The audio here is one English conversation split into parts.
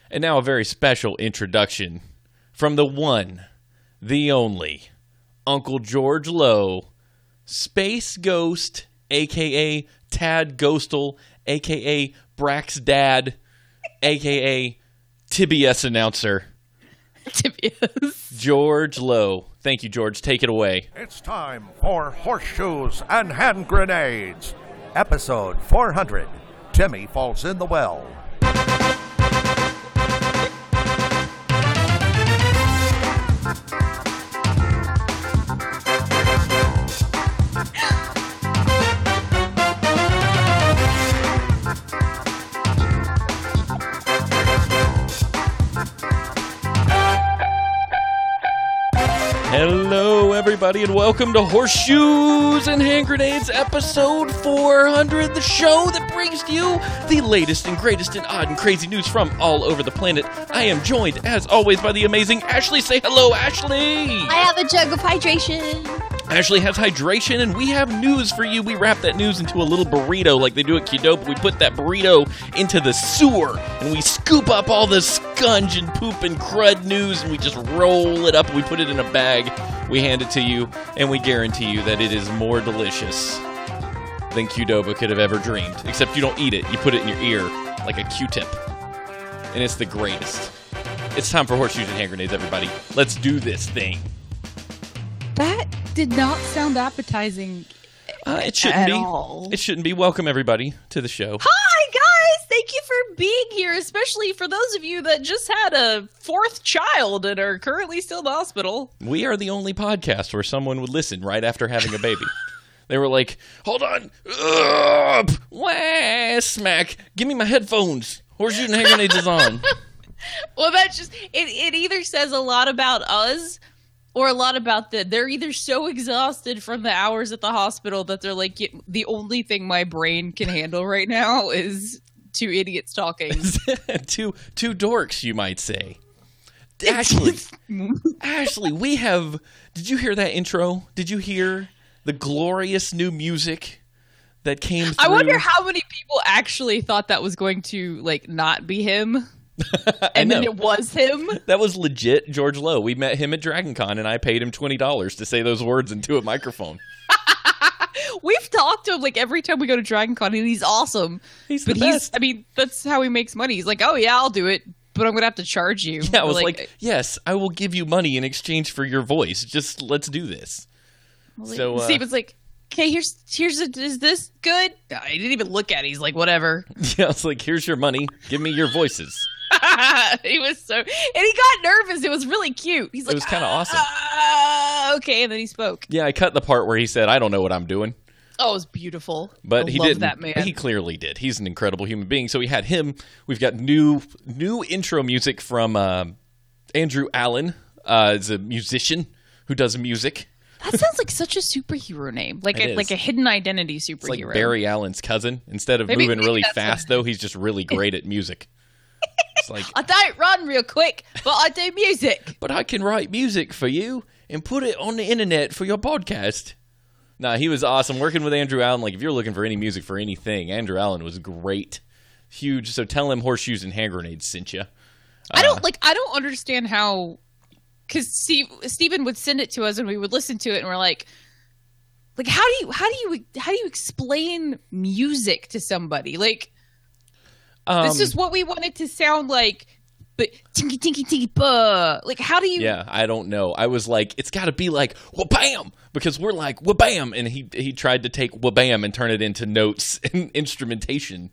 And now a very special introduction from the one, the only, Uncle George Lowe, Space Ghost, a.k.a. Tad Ghostal, a.k.a. Brack's dad, a.k.a. TBS announcer. TBS. George Lowe. Thank you, George. Take it away. It's time for Horseshoes and Hand Grenades. Episode 400. Timmy falls in the well. Hello, everybody, and welcome to Horseshoes and Hand Grenades, episode 400, the show that brings to you the latest and greatest and odd and crazy news from all over the planet. I am joined, as always, by the amazing Ashley. Say hello, Ashley! I have a jug of hydration. Ashley has hydration, and we have news for you. We wrap that news into a little burrito like they do at Qdoba. We put that burrito into the sewer, and we scoop up all the scunge and poop and crud news, and we just roll it up, and we put it in a bag. We hand it to you, and we guarantee you that it is more delicious than Qdoba could have ever dreamed. Except you don't eat it. You put it in your ear like a Q-tip, and it's the greatest. It's time for Horseshoes and Hand Grenades, everybody. Let's do this thing. That did not sound appetizing It shouldn't at be. all. It shouldn't be. Welcome, everybody, to the show. Hi, guys! Thank you for being here, especially for those of you that just had a fourth child and are currently still in the hospital. We are the only podcast where someone would listen right after having a baby. They were like, hold on. Wah, smack. Give me my headphones. Horseshoes and Hand Grenades is on. Well, that's just, it either says a lot about us or a lot about they're either so exhausted from the hours at the hospital that they're like, the only thing my brain can handle right now is two idiots talking. two dorks, you might say. Ashley, we have... Did you hear that intro? Did you hear the glorious new music that came through? I wonder how many people actually thought that was going to, like, not be him. And then it was him. That was legit George Lowe. We met him at DragonCon, and I paid him $20 to say those words into a microphone. We've talked to him like every time we go to DragonCon, and he's awesome. He's the best. I mean, that's how he makes money. He's like, oh yeah, I'll do it, but I'm gonna have to charge you. Yeah, I was like, yes, I will give you money in exchange for your voice. Just let's do this. So Steven's like, okay, here's is this good? He didn't even look at it. He's like, whatever. Yeah, I was like, here's your money. Give me your voices. He was so, and he got nervous. It was really cute. He's like, it was kind of awesome. Okay, and then he spoke. Yeah, I cut the part where he said, I don't know what I'm doing. Oh, it was beautiful. But I he love didn't. That man. He clearly did. He's an incredible human being. So we had him. We've got new intro music from Andrew Allen. Is a musician who does music. That sounds like such a superhero name, like a hidden identity superhero. It's like Barry Allen's cousin. Instead of moving really fast, though, he's just really great at music. It's like, I don't run real quick, but I do music. But I can write music for you and put it on the internet for your podcast. Nah, he was awesome working with Andrew Allen. Like, if you're looking for any music for anything, Andrew Allen was great, huge. So tell him Horseshoes and Hand Grenades sent you. I don't understand how. Because Steven would send it to us and we would listen to it and we're like how do you explain music to somebody? Like, this is what we want it to sound like, but tinky tinky tinky buh. Like, how do you? Yeah, I don't know. I was like, it's got to be like wha-bam, because we're like wha-bam, and he tried to take wha-bam and turn it into notes and instrumentation.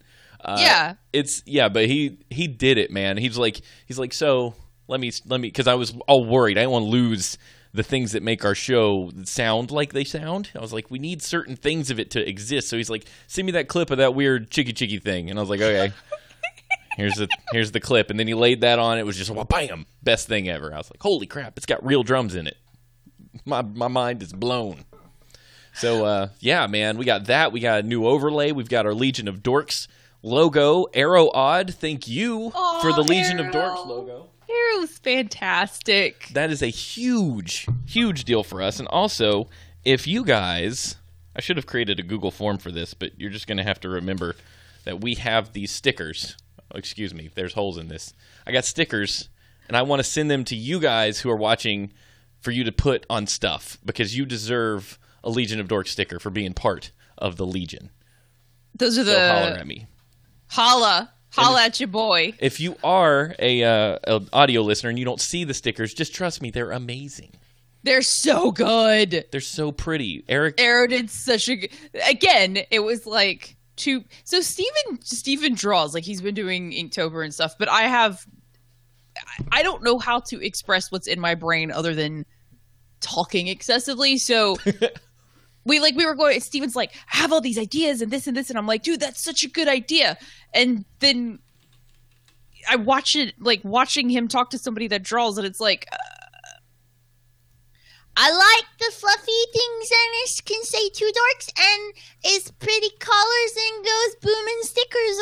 But he did it, man. He's like so. Let me, because I was all worried. I didn't want to lose the things that make our show sound like they sound. I was like, we need certain things of it to exist. So he's like, send me that clip of that weird chicky chicky thing. And I was like, okay, here's the clip. And then he laid that on. It was just, bam, best thing ever. I was like, holy crap, it's got real drums in it. My mind is blown. So, yeah, man, we got that. We got a new overlay. We've got our Legion of Dorks logo. Arrow Odd, thank you for the Legion of Dorks logo. Arrow's fantastic. That is a huge, huge deal for us. And also, if you guys, I should have created a Google form for this, but you're just going to have to remember that we have these stickers excuse me, there's holes in this. I got stickers, and I want to send them to you guys who are watching for you to put on stuff because you deserve a Legion of Dorks sticker for being part of the Legion. Those are so holler at me. Holla at your boy. If you are a audio listener and you don't see the stickers, just trust me, they're amazing. They're so good. They're so pretty. Eric did such a good... Again, it was like two... So Steven draws, like he's been doing Inktober and stuff, but I don't know how to express what's in my brain other than talking excessively. So we were going, Steven's like, I have all these ideas and this, and I'm like, dude, that's such a good idea. And then I watch it, like watching him talk to somebody that draws, and it's like... I like the fluffy things Ernest can say to dorks, and it's pretty colors and goes booming stickers.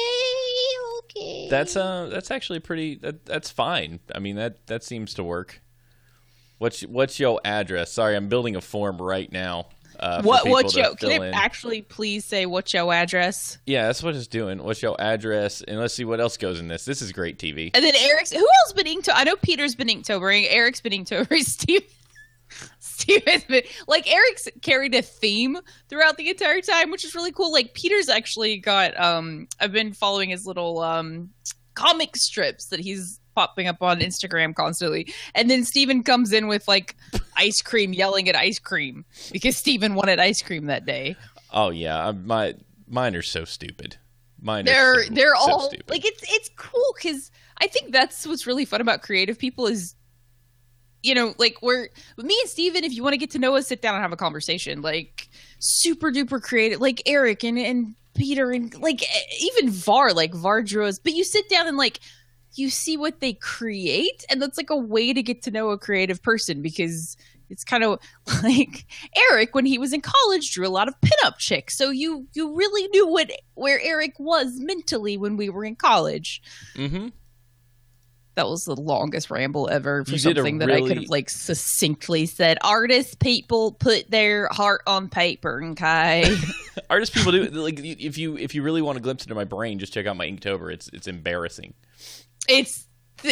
Okay. That's actually pretty. That's fine. I mean that seems to work. What's your address? Sorry, I'm building a form right now. What's your? Can it actually please say what's your address? Yeah, that's what it's doing. What's your address? And let's see what else goes in this. This is great TV. And then Eric's. Who else been Inktober? I know Peter's been Inktober. Eric's been Inktober. Steven's been, like, Eric's carried a theme throughout the entire time, which is really cool. Like, Peter's actually got, I've been following his little comic strips that he's popping up on Instagram constantly. And then Steven comes in with, like, ice cream, yelling at ice cream because Steven wanted ice cream that day. Oh, yeah. Mine are so stupid. They're all, so stupid. like, it's cool because I think that's what's really fun about creative people is, you know, like me and Steven, if you want to get to know us, sit down and have a conversation. Like super duper creative, like Eric and Peter and like even Var drew us. But you sit down and like you see what they create, and that's like a way to get to know a creative person because it's kind of like Eric when he was in college drew a lot of pinup chicks. So you really knew where Eric was mentally when we were in college. Mm-hmm. That was the longest ramble ever for something that I could have like succinctly said. Artist people put their heart on paper, okay? Artist people do. Like if you really want a glimpse into my brain, just check out my Inktober. It's embarrassing. It's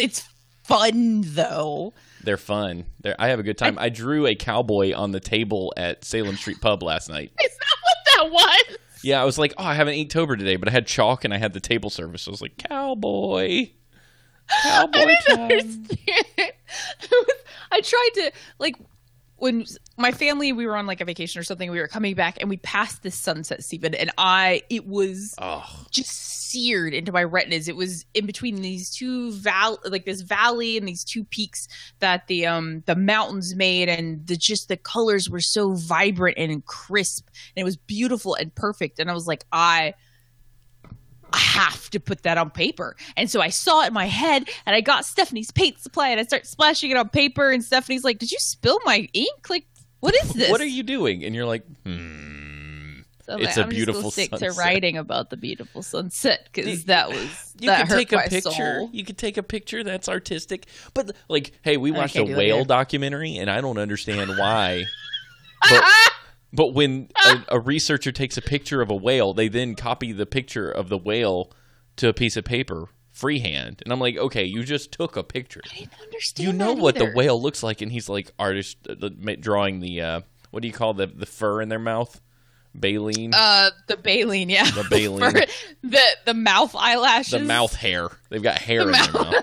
fun though. They're fun. I have a good time. I drew a cowboy on the table at Salem Street Pub last night. Is that what that was? Yeah, I was like, I have an Inktober today, but I had chalk and I had the table service. So I was like, cowboy. I didn't understand. I tried to, like, when my family, we were on like a vacation or something, we were coming back and we passed this sunset, Steven, and it was just seared into my retinas. It was in between these two this valley and these two peaks that the mountains made, and the colors were so vibrant and crisp, and it was beautiful and perfect. And I was like, I have to put that on paper. And so I saw it in my head, and I got Stephanie's paint supply, and I start splashing it on paper, and Stephanie's like, did you spill my ink? Like, what is this? What are you doing? And you're like, So it's a beautiful sunset. I'm just stick to writing about the beautiful sunset because that you could take a picture. Soul. You could take a picture. That's artistic. But like, hey, we watched a whale documentary, and I don't understand why. But when a researcher takes a picture of a whale, they then copy the picture of the whale to a piece of paper freehand. And I'm like, okay, you just took a picture. I didn't understand. You know what the whale looks like, and he's like artist drawing the what do you call the fur in their mouth? Baleen. The baleen, yeah. The baleen. the mouth eyelashes. The mouth hair. They've got hair in their mouth.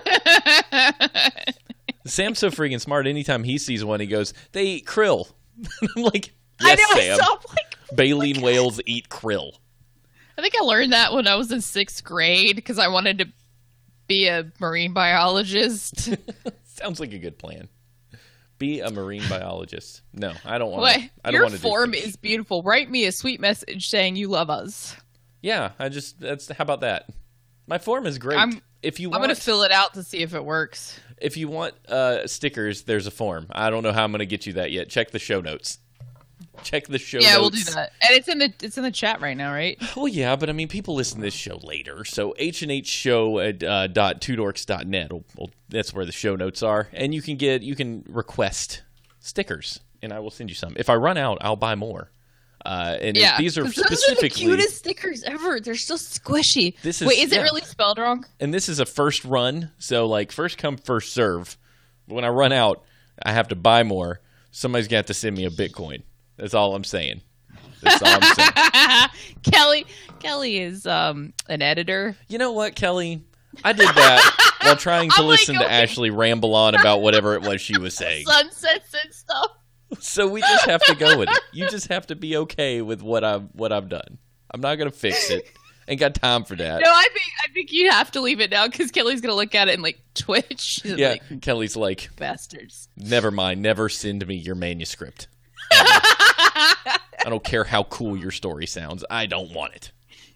Sam's so freaking smart. Anytime he sees one, he goes, "They eat krill." I'm like, yes, Sam. Baleen whales eat krill. I think I learned that when I was in 6th grade because I wanted to be a marine biologist. Sounds like a good plan. Be a marine biologist. No, I don't want to. Your form is beautiful. Write me a sweet message saying you love us. Yeah, how about that? My form is great. I'm going to fill it out to see if it works. If you want stickers, there's a form. I don't know how I'm going to get you that yet. Check the show notes. Check the show notes. Yeah, we'll do that. And it's in the chat right now, right? Well, yeah, but I mean, people listen to this show later. So H&H-show at .2dorks.net. That's where the show notes are. And you can request stickers, and I will send you some. If I run out, I'll buy more. And these are those specifically are the cutest stickers ever. They're so squishy. Wait, is it really spelled wrong? And this is a first run, so like first come, first serve. But when I run out, I have to buy more. Somebody's gonna have to send me a Bitcoin. That's all I'm saying. Kelly is an editor. You know what, Kelly? I did that while trying to listen to Ashley ramble on about whatever it was she was saying. Sunsets and stuff. So we just have to go with it. You just have to be okay with what I've done. I'm not gonna fix it. Ain't got time for that. No, I think you have to leave it now because Kelly's gonna look at it and like twitch. Yeah, Kelly's like, bastards. Never mind. Never send me your manuscript. I don't care how cool your story sounds. I don't want it.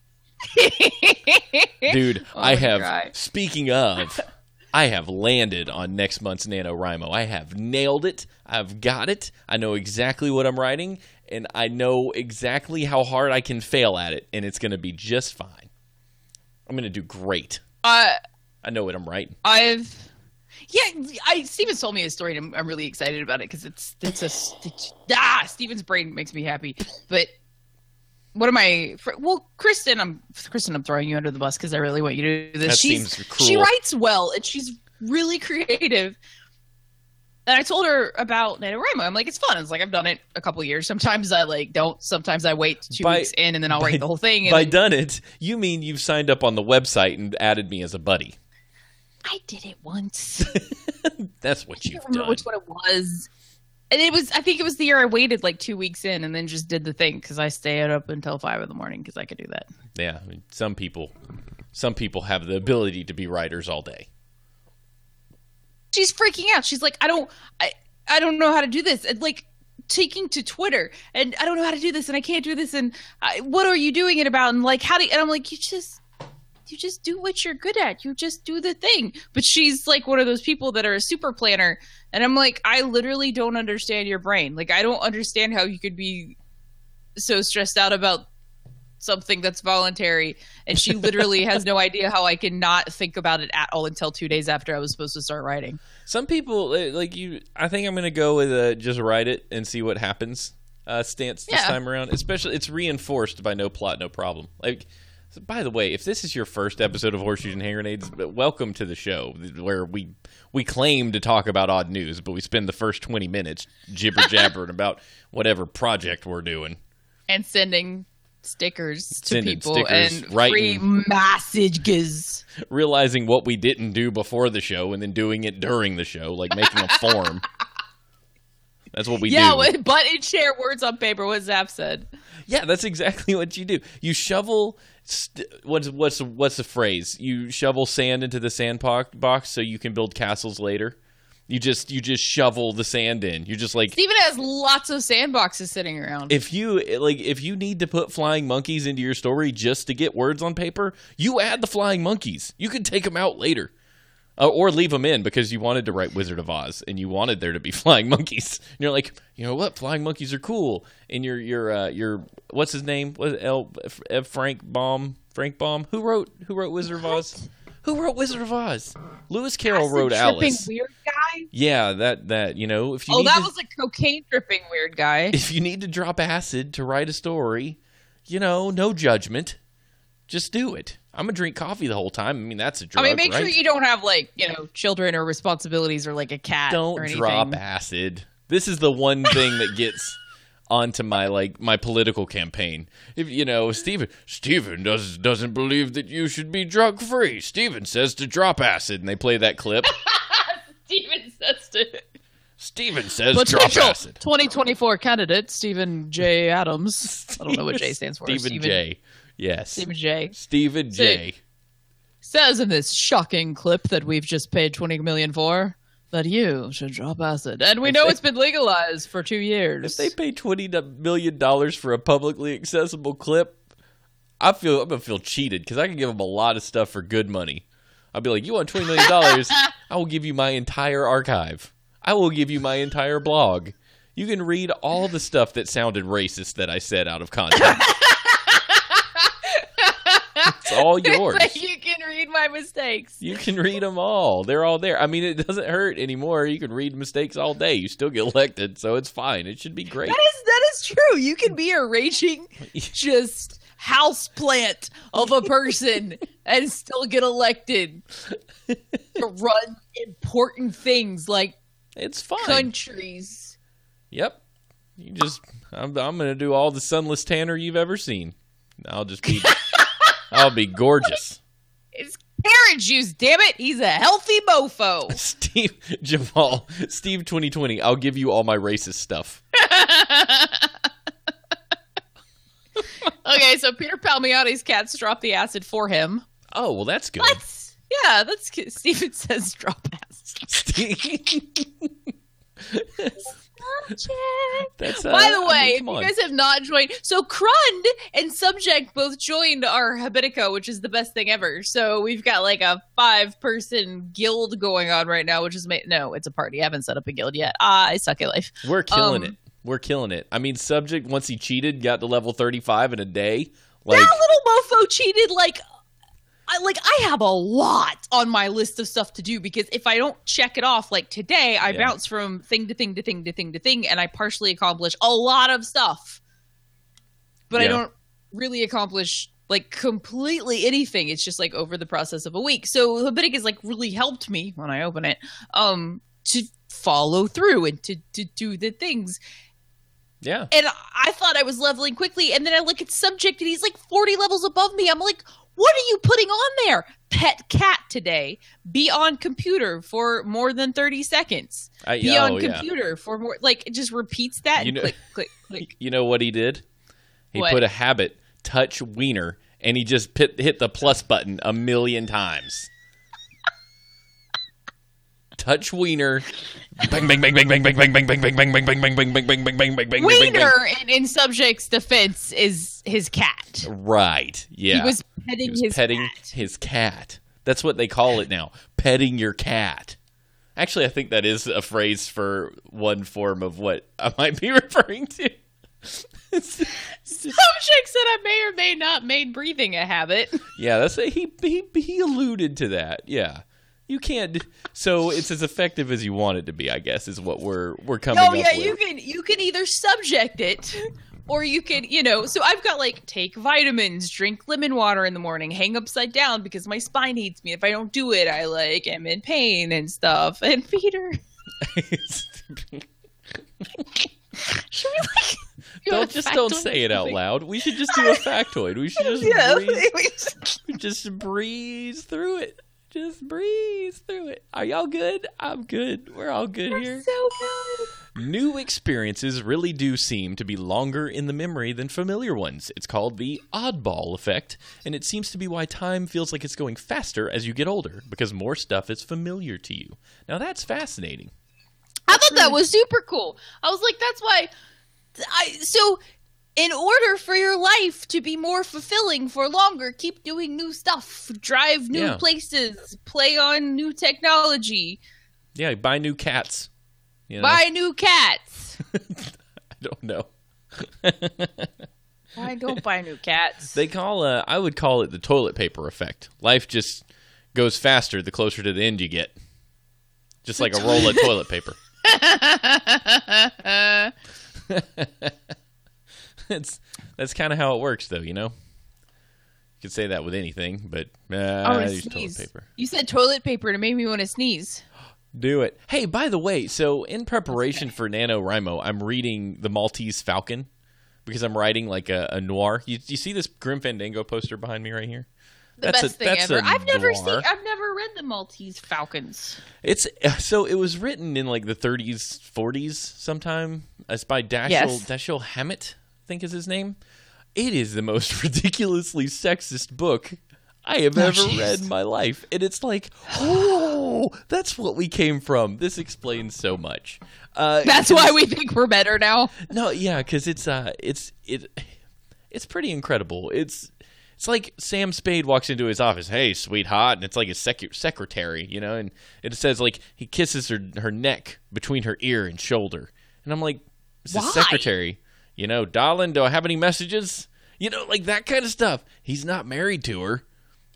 Dude, speaking of, I have landed on next month's NaNoWriMo. I have nailed it. I've got it. I know exactly what I'm writing, and I know exactly how hard I can fail at it, and it's going to be just fine. I'm going to do great. I know what I'm writing. Steven told me a story, and I'm really excited about it because Steven's brain makes me happy. But one of my Kristen, I'm throwing you under the bus because I really want you to do this. That seems cruel. She writes well, and she's really creative. And I told her about NaNoWriMo. I'm like, it's fun. It's like, I've done it a couple of years. Sometimes I don't. Sometimes I wait 2 weeks in, and then I'll write the whole thing. And done it, you mean you've signed up on the website and added me as a buddy? I did it once. That's what you've done. I don't remember which one it was. And I think it was the year I waited like 2 weeks in and then just did the thing because I stayed up until 5 a.m. because I could do that. Yeah. I mean, some people have the ability to be writers all day. She's freaking out. She's like, I don't know how to do this. And like taking to Twitter and I don't know how to do this and I can't do this. And what are you doing it about? And like, and I'm like, you just do what you're good at. You just do the thing. But she's like one of those people that are a super planner. And I'm like, I literally don't understand your brain. Like, I don't understand how you could be so stressed out about something that's voluntary. And she literally has no idea how I can not think about it at all until 2 days after I was supposed to start writing. Some people, like you, I think I'm going to go with just write it and see what happens stance this time around. Especially, it's reinforced by no plot, no problem. Like, so by the way, if this is your first episode of Horseshoes and Hand Grenades, welcome to the show where we claim to talk about odd news, but we spend the first 20 minutes jibber-jabbering about whatever project we're doing. And sending stickers to people and free messages. Realizing what we didn't do before the show and then doing it during the show, like making a form. That's what we do. Yeah, but share words on paper, what Zap said. Yeah, that's exactly what you do. You shovel... What's the phrase? You shovel sand into the sand box so you can build castles later. You just shovel the sand in. You're just like Steven has lots of sandboxes sitting around. If you need to put flying monkeys into your story just to get words on paper, you add the flying monkeys. You can take them out later. Or leave them in because you wanted to write Wizard of Oz and you wanted there to be flying monkeys. And you're like, you know what? Flying monkeys are cool. And your what's his name? Frank Baum. Who wrote Wizard of Oz? Who wrote Wizard of Oz? Lewis Carroll wrote Alice. Weird guy. Yeah, that you know. If you was a cocaine dripping weird guy. If you need to drop acid to write a story, no judgment. Just do it. I'm going to drink coffee the whole time. I mean, that's a drug, make sure you don't have, children or responsibilities or, a cat or anything. Don't drop acid. This is the one thing that gets onto my political campaign. If Steven doesn't believe that you should be drug-free. Steven says to drop acid. And they play that clip. Steven says drop acid. 2024 candidate, Stephen J. Adams. I don't know what J stands for. Stephen J. Yes. Stephen J. Stephen J. Says in this shocking clip that we've just paid $20 million for that you should drop acid. And we know it's been legalized for 2 years. If they pay $20 million for a publicly accessible clip, I'm going to feel cheated because I can give them a lot of stuff for good money. I'll be like, you want $20 million? I will give you my entire archive. I will give you my entire blog. You can read all the stuff that sounded racist that I said out of context. It's all yours. You can read my my mistakes. You can read them all. They're all there. I mean, it doesn't hurt anymore. You can read mistakes all day. You still get elected, so it's fine. It should be great. That is true. You can be a raging, just houseplant of a person and still get elected to run important things like it's fine. Countries. Yep. I'm going to do all the sunless tanner you've ever seen. I'll be gorgeous. It's carrot juice, damn it. He's a healthy mofo. Steve 2020, I'll give you all my racist stuff. Okay, so Peter Palmiotti's cats drop the acid for him. Oh, well, that's good. That's good. Steven says drop acid. By the way, if you guys have not joined, so Crund and Subject both joined our Habitico, which is the best thing ever. So we've got like a 5-person guild going on right now, which is no, it's a party. I haven't set up a guild yet. I suck at life. We're killing it. We're killing it. I mean, Subject, once he cheated, got to level 35 in a day. That little mofo cheated I have a lot on my list of stuff to do because if I don't check it off, like today, I bounce from thing to thing to thing to thing to thing, and I partially accomplish a lot of stuff. But I don't really accomplish like completely anything. It's just like over the process of a week. So Habitic like really helped me when I open it to follow through and to do the things. Yeah. And I thought I was leveling quickly, and then I look at Subject, and he's like 40 levels above me. I'm like, what are you putting on there? Pet cat today. Be on computer for more than 30 seconds. Be on computer for more. Like, it just repeats that. Click. You know what he did? He put a habit, touch wiener, and he just hit the plus button 1,000,000 times. Touch wiener. Bang, bang, bang, bang, bang, bang, bang, bang, bang, bang, bang, bang, bang, bang, bang, bang, bang, bang, bang, bang. Wiener, in Subject's defense, is his cat. Right. Yeah. He was petting his cat. That's what they call it now. Petting your cat. Actually, I think that is a phrase for one form of what I might be referring to. Subject said I may or may not made breathing a habit. Yeah, that's he alluded to that. Yeah. You can't. So it's as effective as you want it to be, I guess, is what we're coming up with. you can either subject it, or you can, So I've got like take vitamins, drink lemon water in the morning, hang upside down because my spine hates me. If I don't do it, I am in pain and stuff. And Peter, should we don't say it out loud. We should just do a factoid. We should just breeze through it. Just breeze through it. Are y'all good? I'm good. We're all good here. So good. New experiences really do seem to be longer in the memory than familiar ones. It's called the oddball effect, and it seems to be why time feels like it's going faster as you get older, because more stuff is familiar to you. Now, that's fascinating. I thought that was super cool. I was like, that's why... So, in order for your life to be more fulfilling for longer, keep doing new stuff, drive new places, play on new technology. Yeah, buy new cats. Buy new cats. I don't know. I don't buy new cats. I would call it the toilet paper effect. Life just goes faster the closer to the end you get. Just like a roll of toilet paper. That's kind of how it works, though, You could say that with anything, but I use toilet paper. You said toilet paper, and it made me want to sneeze. Do it. Hey, by the way, so in preparation for NaNoWriMo, I'm reading The Maltese Falcon because I'm writing like a noir. You see this Grim Fandango poster behind me right here? That's best thing ever. I've never read The Maltese Falcons. So it was written in like the 30s, 40s sometime. It's by Dashiell Hammett, I think is his name. It is the most ridiculously sexist book I have ever read in my life. And it's like, oh, that's what we came from. This explains so much. That's why we think we're better now. No, yeah, because it's pretty incredible. It's like Sam Spade walks into his office, hey, sweetheart, and it's like his secretary, and it says like he kisses her neck between her ear and shoulder. And I'm like, it's his secretary. Darling, do I have any messages? Like that kind of stuff. He's not married to her.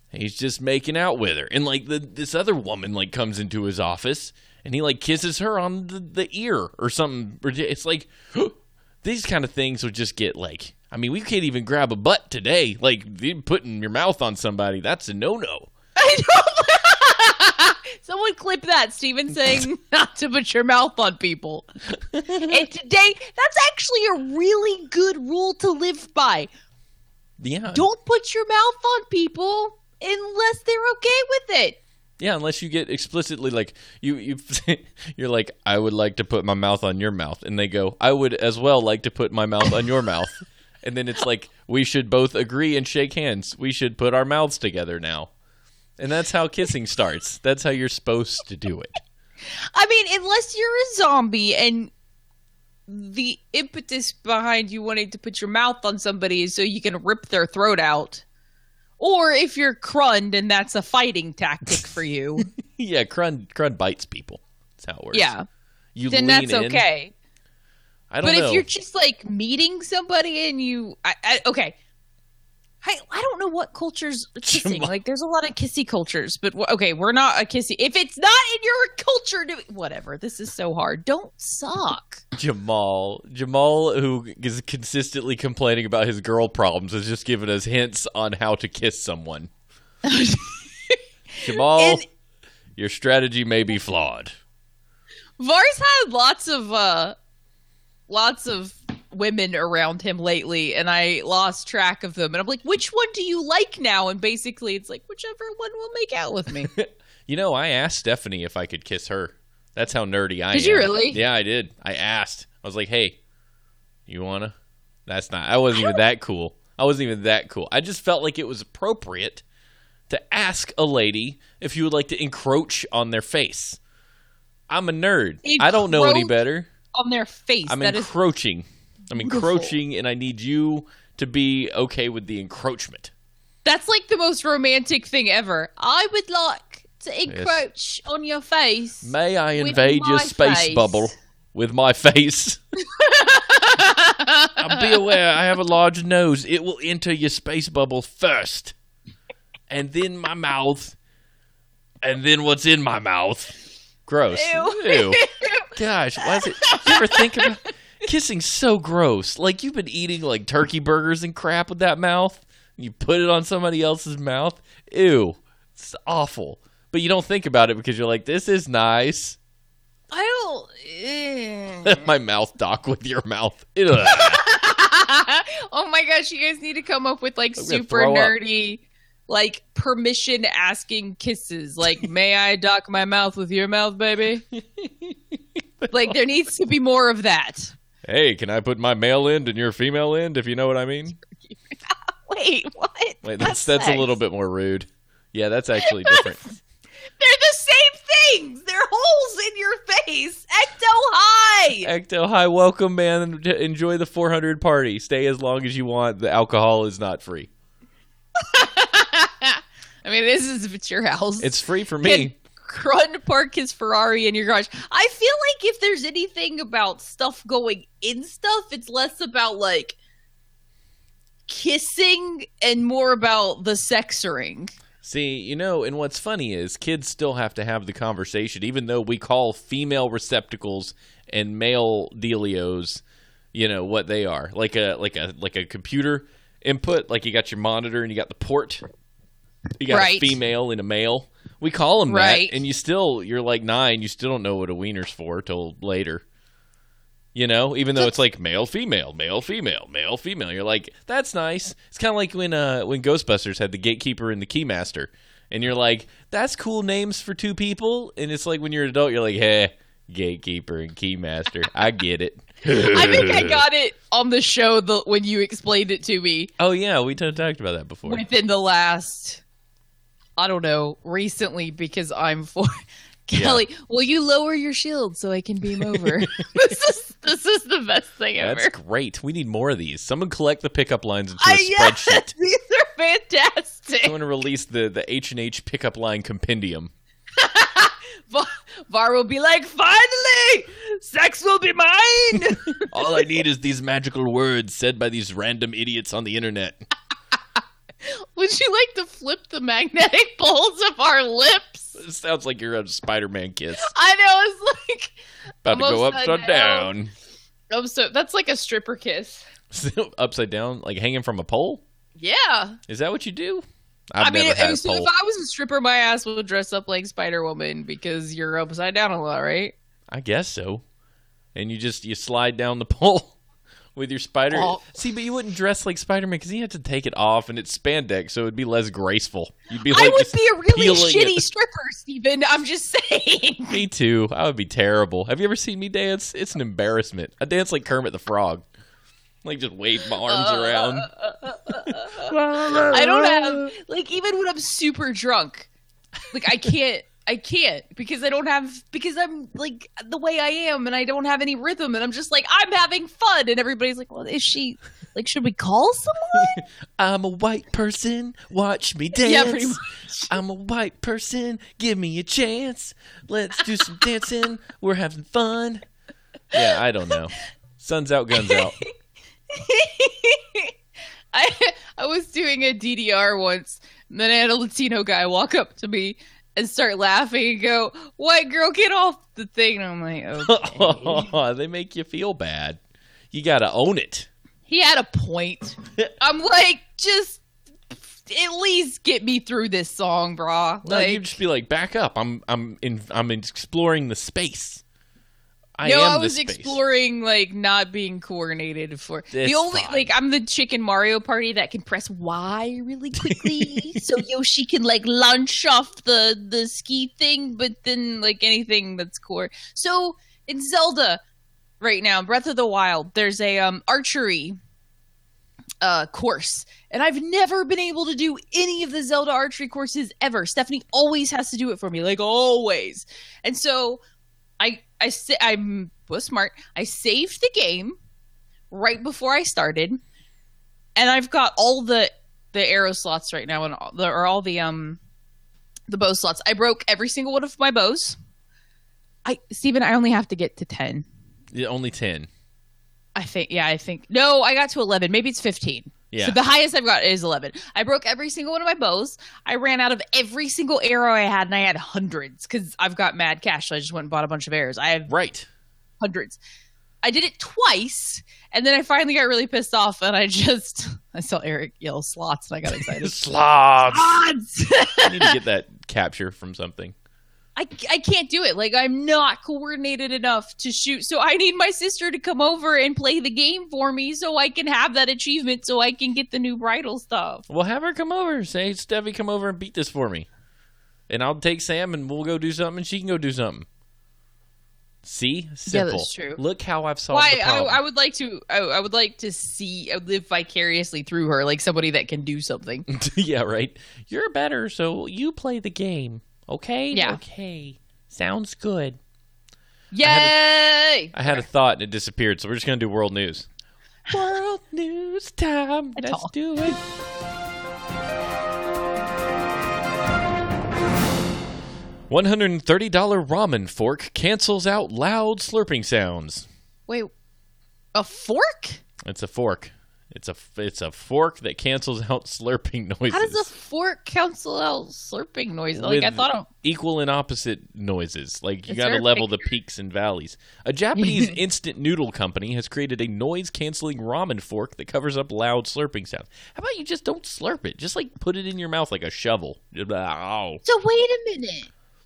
He's just making out with her. And, like, this other woman, like, comes into his office, and he, like, kisses her on the ear or something. It's like, these kind of things would just get, like, I mean, we can't even grab a butt today. Like, putting your mouth on somebody, that's a no-no. I know. Someone clip that, Steven saying not to put your mouth on people. And today, that's actually a really good rule to live by. Yeah. Don't put your mouth on people unless they're okay with it. Yeah, unless you get explicitly like you're like, I would like to put my mouth on your mouth, and they go, I would as well like to put my mouth on your mouth, and then it's like we should both agree and shake hands. We should put our mouths together now, and that's how kissing starts. That's how you're supposed to do it. I mean, unless you're a zombie and the impetus behind you wanting to put your mouth on somebody is so you can rip their throat out. Or if you're Crund and that's a fighting tactic for you. Yeah, Crund bites people. That's how it works. Yeah. lean Then that's in. okay. I don't know. But if you're just like meeting somebody and you... okay. I don't know what culture's kissing. Like, there's a lot of kissy cultures. But, okay, we're not a kissy... If it's not in your culture... Whatever. This is so hard. Don't suck. Jamal, who is consistently complaining about his girl problems, is just giving us hints on how to kiss someone. Jamal, your strategy may be flawed. Vars had lots of women around him lately, and I lost track of them. And I'm like, which one do you like now? And basically, it's like, whichever one will make out with me. You know, I asked Stephanie if I could kiss her. That's how nerdy I am. Did you really? Yeah, I did. I asked. I was like, hey, you wanna? I wasn't even that cool. I just felt like it was appropriate to ask a lady if you would like to encroach on their face. I'm a nerd. I don't know any better. On their face. I'm encroaching. I'm encroaching, and I need you to be okay with the encroachment. That's like the most romantic thing ever. I would like to encroach on your face. May I invade your space bubble with my face? Be aware, I have a large nose. It will enter your space bubble first, and then my mouth, and then what's in my mouth. Gross. Ew. Gosh, why is it? You ever think about kissing? So gross. Like, you've been eating like turkey burgers and crap with that mouth. And you put it on somebody else's mouth. Ew. It's awful. But you don't think about it because you're like, this is nice. I don't. My mouth dock with your mouth. Oh my gosh, you guys need to come up with like super nerdy, like permission asking kisses. Like, may I dock my mouth with your mouth, baby? Like, there needs to be more of that. Hey, can I put my male end in your female end, if you know what I mean? Wait, what? Wait, that's a little bit more rude. Yeah, that's actually different. They're the same things. They're holes in your face. Ecto High, welcome, man. Enjoy the 400 party. Stay as long as you want. The alcohol is not free. I mean, this is if it's your house. It's free for me. Crund park his Ferrari in your garage. I feel like if there's anything about stuff going in stuff, it's less about like kissing and more about the sexering. See, you know, and what's funny is kids still have to have the conversation, even though we call female receptacles and male dealios, you know, what they are. Like a computer input, like you got your monitor and you got the port. You got a female and a male. We call them that, and you're like 9, you still don't know what a wiener's for till later. You know, even though it's like male, female, male, female, male, female. You're like, that's nice. It's kind of like when Ghostbusters had the gatekeeper and the keymaster. And you're like, that's cool names for two people. And it's like when you're an adult, you're like, hey, gatekeeper and keymaster. I get it. I think I got it on the show when you explained it to me. Oh, yeah, we talked about that before. Within the last, I don't know, recently, because I'm for... Kelly, will you lower your shield so I can beam over? This is the best thing ever. That's great. We need more of these. Someone collect the pickup lines into a spreadsheet. These are fantastic. Someone release the H&H pickup line compendium. Var will be like, finally, sex will be mine. All I need is these magical words said by these random idiots on the internet. We'll Would you like to flip the magnetic poles of our lips? It sounds like you're a Spider-Man kiss. I know, it's like About to go upside down. That's like a stripper kiss. Upside down, like hanging from a pole? Yeah. Is that what you do? I mean, if I was a stripper, my ass would dress up like Spider-Woman because you're upside down a lot, right? I guess so. And you slide down the pole with your spider. Oh. See, but you wouldn't dress like Spider-Man because you have to take it off, and it's spandex, so it'd be less graceful. You'd be like, I would be a really shitty it. stripper, Steven. I'm just saying. Me too. I would be terrible. Have you ever seen me dance? It's an embarrassment. I dance like Kermit the Frog. Like, just wave my arms around. I don't have, like, even when I'm super drunk, like, I can't because I'm, like, the way I am and I don't have any rhythm and I'm just like, I'm having fun. And everybody's like, well, is she, like, should we call someone? I'm a white person. Watch me dance. Yeah, pretty much. I'm a white person. Give me a chance. Let's do some dancing. We're having fun. Yeah, I don't know. Sun's out, guns out. I was doing a DDR once, and then I had a Latino guy walk up to me and start laughing and go, "White girl, get off the thing." And I'm like, okay. They make you feel bad. You gotta own it. He had a point. I'm like, just at least get me through this song, brah. No, like, you just be like, back up. I'm exploring the space. I was exploring, like, not being coordinated for the only fine. Like, I'm the chicken Mario Party that can press Y really quickly so Yoshi can, like, launch off the ski thing, but then, like, anything that's core. So in Zelda right now, Breath of the Wild, there's a archery course, and I've never been able to do any of the Zelda archery courses ever. Stephanie always has to do it for me, like, always. And so I was smart. I saved the game right before I started, and I've got all the arrow slots right now, and all the bow slots. I broke every single one of my bows. Steven, I only have to get to 10. Yeah, only 10. I think. No, I got to 11. Maybe it's 15. Yeah. So the highest I've got is 11. I broke every single one of my bows. I ran out of every single arrow I had, and I had hundreds because I've got mad cash. So I just went and bought a bunch of arrows. I have hundreds. I did it twice, and then I finally got really pissed off, and I saw Eric yell slots, and I got excited. Slots! I need to get that capture from something. I can't do it. Like, I'm not coordinated enough to shoot. So I need my sister to come over and play the game for me so I can have that achievement so I can get the new bridal stuff. Well, have her come over. Say, Steffi, come over and beat this for me. And I'll take Sam and we'll go do something and she can go do something. See? Simple. Yeah, that's true. Look how I've solved the problem. I would like to see, live vicariously through her, like somebody that can do something. Yeah, right. You're better, so you play the game. Okay? Yeah. Okay. Sounds good. Yay! I had a thought and it disappeared, so we're just going to do world news. World news time. Let's do it. $130 ramen fork cancels out loud slurping sounds. Wait, a fork? It's a fork. It's a fork that cancels out slurping noises. How does a fork cancel out slurping noises? Like, I thought equal and opposite noises. Like, you got to level the peaks and valleys. A Japanese instant noodle company has created a noise-canceling ramen fork that covers up loud slurping sounds. How about you just don't slurp it? Just, like, put it in your mouth like a shovel. Oh. So wait a minute.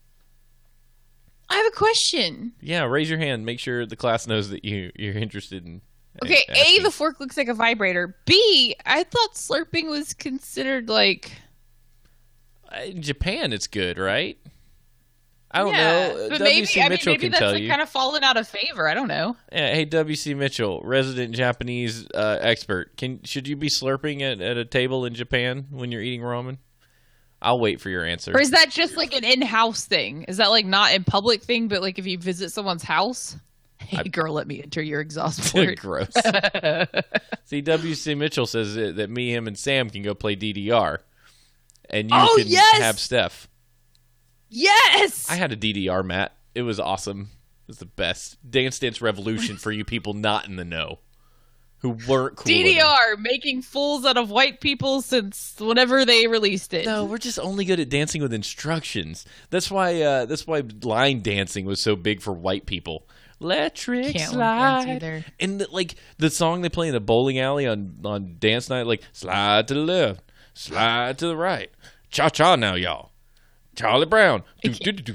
I have a question. Yeah, raise your hand. Make sure the class knows that you're interested in. Okay, A, the fork looks like a vibrator. B, I thought slurping was considered like... In Japan, it's good, right? I don't know. But W.C. Mitchell can that's tell like you. Kind of fallen out of favor. I don't know. Yeah, hey, W.C. Mitchell, resident Japanese expert. Should you be slurping at a table in Japan when you're eating ramen? I'll wait for your answer. Or is that just like an in-house thing? Is that like not in public thing, but like if you visit someone's house? Hey, girl, let me enter your exhaust port. Gross. See, W.C. Mitchell says that me, him, and Sam can go play DDR. And you can have Steph. Yes! I had a DDR mat. It was awesome. It was the best. Dance Dance Revolution for you people not in the know. who weren't cool. DDR making fools out of white people since whenever they released it. No, we're just only good at dancing with instructions. That's why line dancing was so big for white people. Electric slide. And the song they play in the bowling alley on dance night, like slide to the left, slide to the right, cha cha now, y'all. Charlie Brown, do.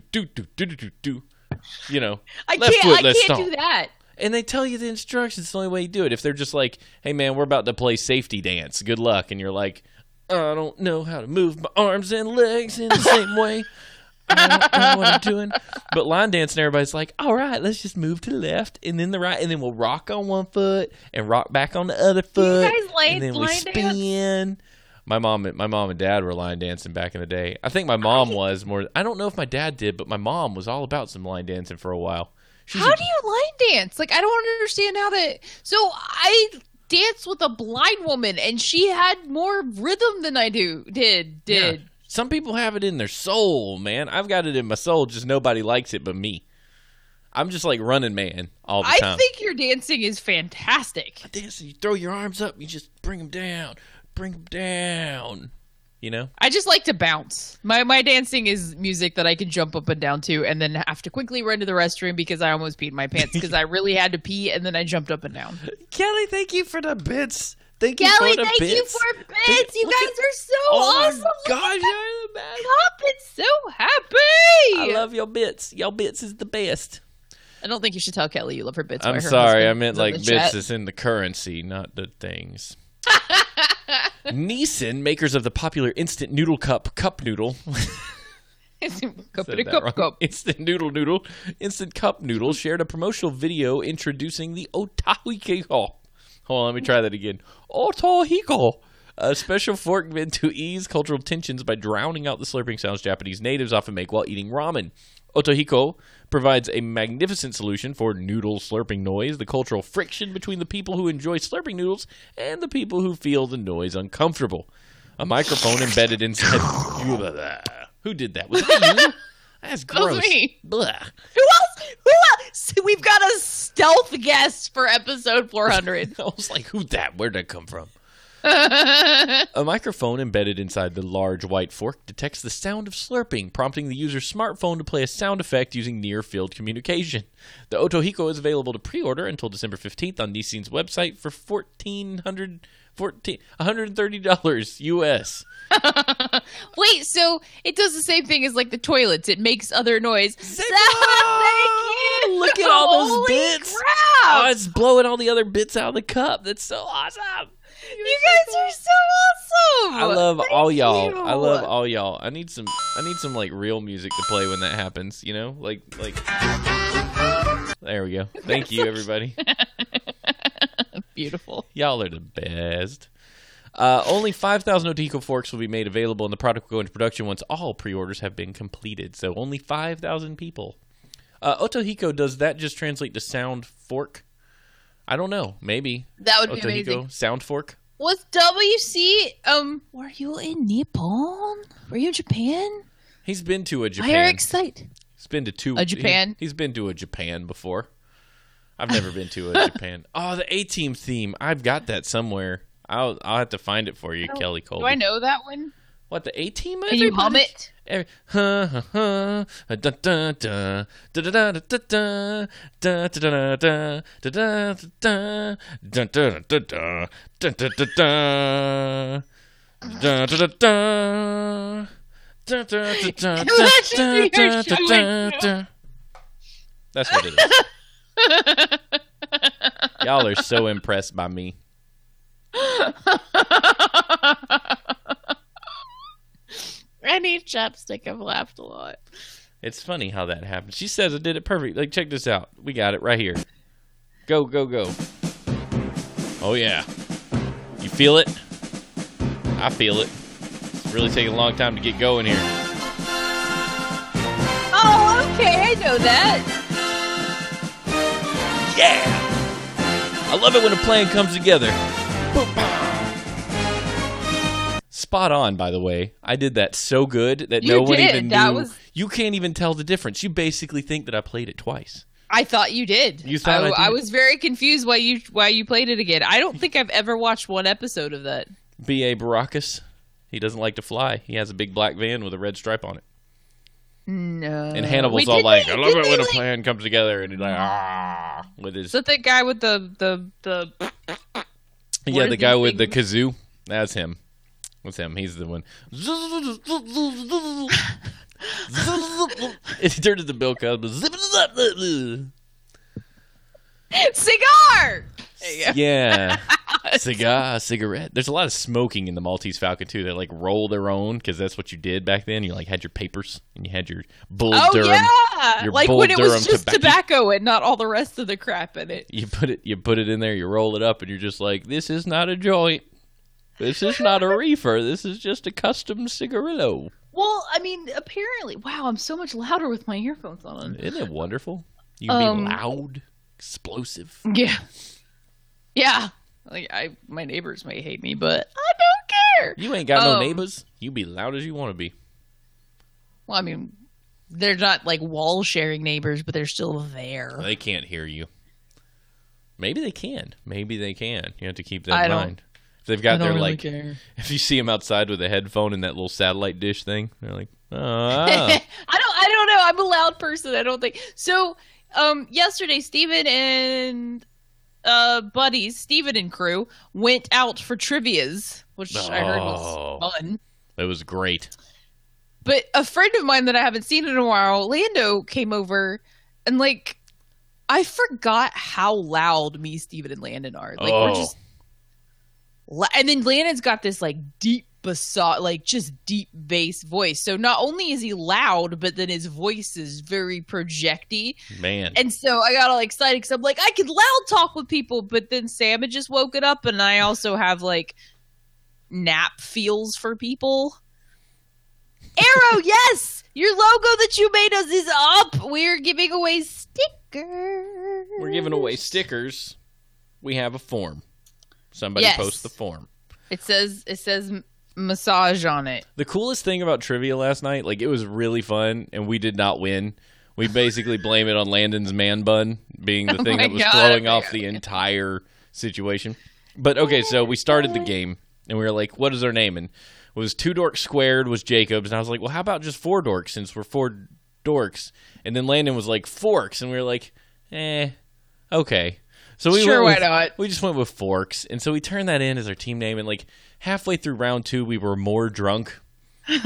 You know, I can't do that. And they tell you the instructions. It's the only way you do it. If they're just like, hey, man, we're about to play safety dance. Good luck. And you're like, I don't know how to move my arms and legs in the same way. I don't know what I'm doing. But line dancing, everybody's like, all right, let's just move to the left and then the right. And then we'll rock on one foot and rock back on the other foot. You guys and then we spin. Dance? My mom and dad were line dancing back in the day. I think my mom was more. I don't know if my dad did, but my mom was all about some line dancing for a while. How do you line dance? Like, I don't understand how that. So I danced with a blind woman, and she had more rhythm than I did. Yeah. Some people have it in their soul, man. I've got it in my soul, just nobody likes it but me. I'm just like Running Man all the time. I think your dancing is fantastic. Dancing, you throw your arms up, you just bring them down. Bring them down. You know? I just like to bounce. My dancing is music that I can jump up and down to and then have to quickly run to the restroom because I almost peed my pants because I really had to pee and then I jumped up and down. Kelly, thank you for the bits. Thank you for the bits. You guys are so awesome. Oh my gosh, you're the best. Pop is so happy. I love your bits. Your bits is the best. I don't think you should tell Kelly you love her bits. I'm sorry. I meant like bits is in the currency, not the things. Nissin, makers of the popular Instant Noodle Cup noodle. Instant Instant Cup noodle shared a promotional video introducing the Otahiko. Hold on, let me try that again. Otahiko, a special fork meant to ease cultural tensions by drowning out the slurping sounds Japanese natives often make while eating ramen. Otahiko provides a magnificent solution for noodle slurping noise, the cultural friction between the people who enjoy slurping noodles and the people who feel the noise uncomfortable. A microphone embedded inside... Who did that? Was that you? That's gross. That was me. Blah. Who else? We've got a stealth guest for episode 400. I was like, who'd that? Where'd that come from? A microphone embedded inside the large white fork detects the sound of slurping, prompting the user's smartphone to play a sound effect using near-field communication. The Otahiko is available to pre-order until December 15th on Nissin's website for $130 US. Wait, so it does the same thing as like the toilets. It makes other noise. Thank you! Look at all those bits. Crap. Oh, it's blowing all the other bits out of the cup. That's so awesome. You guys are so awesome. I love all y'all. You. I love all y'all. I need some like real music to play when that happens, you know? Like there we go. Thank you, everybody. Beautiful. Y'all are the best. Only 5,000 Otahiko forks will be made available, and the product will go into production once all pre-orders have been completed. So only 5,000 people. Otahiko, does that just translate to sound fork? I don't know. Maybe. That would be Otahiko, amazing. Sound fork? Was WC, were you in Nippon? Were you in Japan? He's been to a Japan. I are excited. He's been to a Japan? He's been to a Japan before. I've never been to a Japan. Oh, the A-Team theme. I've got that somewhere. I'll have to find it for you, Kelly Colby. Do I know that one? What, the A-Team? Can you hum it? That's what it is. Y'all are so impressed by me. I need chapstick. I've laughed a lot. It's funny how that happened. She says I did it perfect. Like, check this out. We got it right here. Go, go, go. Oh, yeah. You feel it? I feel it. It's really taking a long time to get going here. Oh, okay. I know that. Yeah! I love it when a plan comes together. Boom, spot on, by the way. I did that so good that no one even knew. You can't even tell the difference. You basically think that I played it twice. I thought you did. You thought I did? I was very confused why you played it again. I don't think I've ever watched one episode of that. B.A. Baracus. He doesn't like to fly. He has a big black van with a red stripe on it. No. And Hannibal's all like, I love it when a plan comes together. And he's like, with his... Is that the guy with the Yeah, the guy with the kazoo. That's him. What's him? He's the one. He turned into Bill Cosby. Cigar! Yeah. Cigarette. There's a lot of smoking in the Maltese Falcon, too. They, like, roll their own, because that's what you did back then. You, like, had your papers, and you had your Bull Durham. Yeah! Your like Bull when it Durham was just tobacco and not all the rest of the crap in it. You put it in there, you roll it up, and you're just like, this is not a joint. This is not a reefer. This is just a custom cigarillo. Well, I mean, apparently, wow, I'm so much louder with my earphones on. Isn't it wonderful? You can be loud, explosive. Yeah. Yeah. Like my neighbors may hate me, but I don't care. You ain't got no neighbors. You be loud as you want to be. Well, I mean, they're not like wall sharing neighbors, but they're still there. They can't hear you. Maybe they can. You have to keep that in mind. If they've got their really care. If you see them outside with a headphone and that little satellite dish thing, they're like, oh. I don't know. I'm a loud person. I don't think so. Yesterday, Steven and buddies, Steven and crew, went out for trivias, which I heard was fun. It was great. But a friend of mine that I haven't seen in a while, Lando, came over, and like, I forgot how loud me, Steven, and Landon are. Like, we're just, and then Landon's got this like deep just deep bass voice. So not only is he loud, but then his voice is very projecty. Man. And so I got all excited because I'm like, I can loud talk with people, but then Sam had just woken up, and I also have like nap feels for people. Arrow, yes! Your logo that you made us is up. We're giving away stickers. We're giving away stickers. We have a form. Somebody post the form. It says massage on it. The coolest thing about trivia last night, like, it was really fun, and we did not win. We basically blame it on Landon's man bun being the thing that was throwing off the entire situation. But okay, so we started the game, and we were like, what is our name? And it was 2 Dorks Squared was Jacob's, and I was like, well, how about just 4 Dorks, since we're 4 dorks? And then Landon was like, Forks, and we were like, okay. So we why not? We just went with Forks, and so we turned that in as our team name, and like halfway through round 2, we were more drunk. And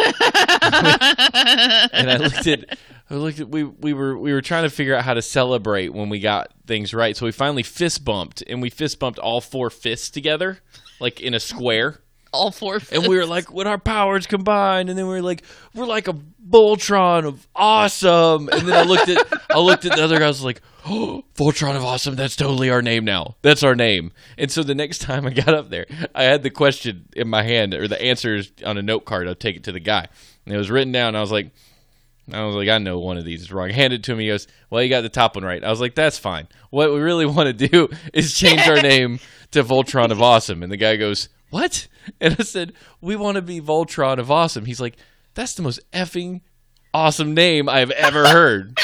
I looked at we were trying to figure out how to celebrate when we got things right. So we finally fist bumped, and we fist bumped all 4 fists together, like in a square. All 4 fists. And we were like, when our powers combined, and then we were like, we're like a Voltron of awesome. And then I looked at the other guys, I was like, oh, Voltron of awesome, that's totally our name now. That's our name. And so the next time I got up there, I had the question in my hand, or the answers on a note card. I'll take it to the guy. And it was written down, and I was like, I know one of these is wrong. I handed it to him. He goes, well, you got the top one right. I was like, that's fine. What we really want to do is change our name to Voltron of awesome. And the guy goes, what? And I said, we want to be Voltron of awesome. He's like, that's the most effing awesome name I've ever heard.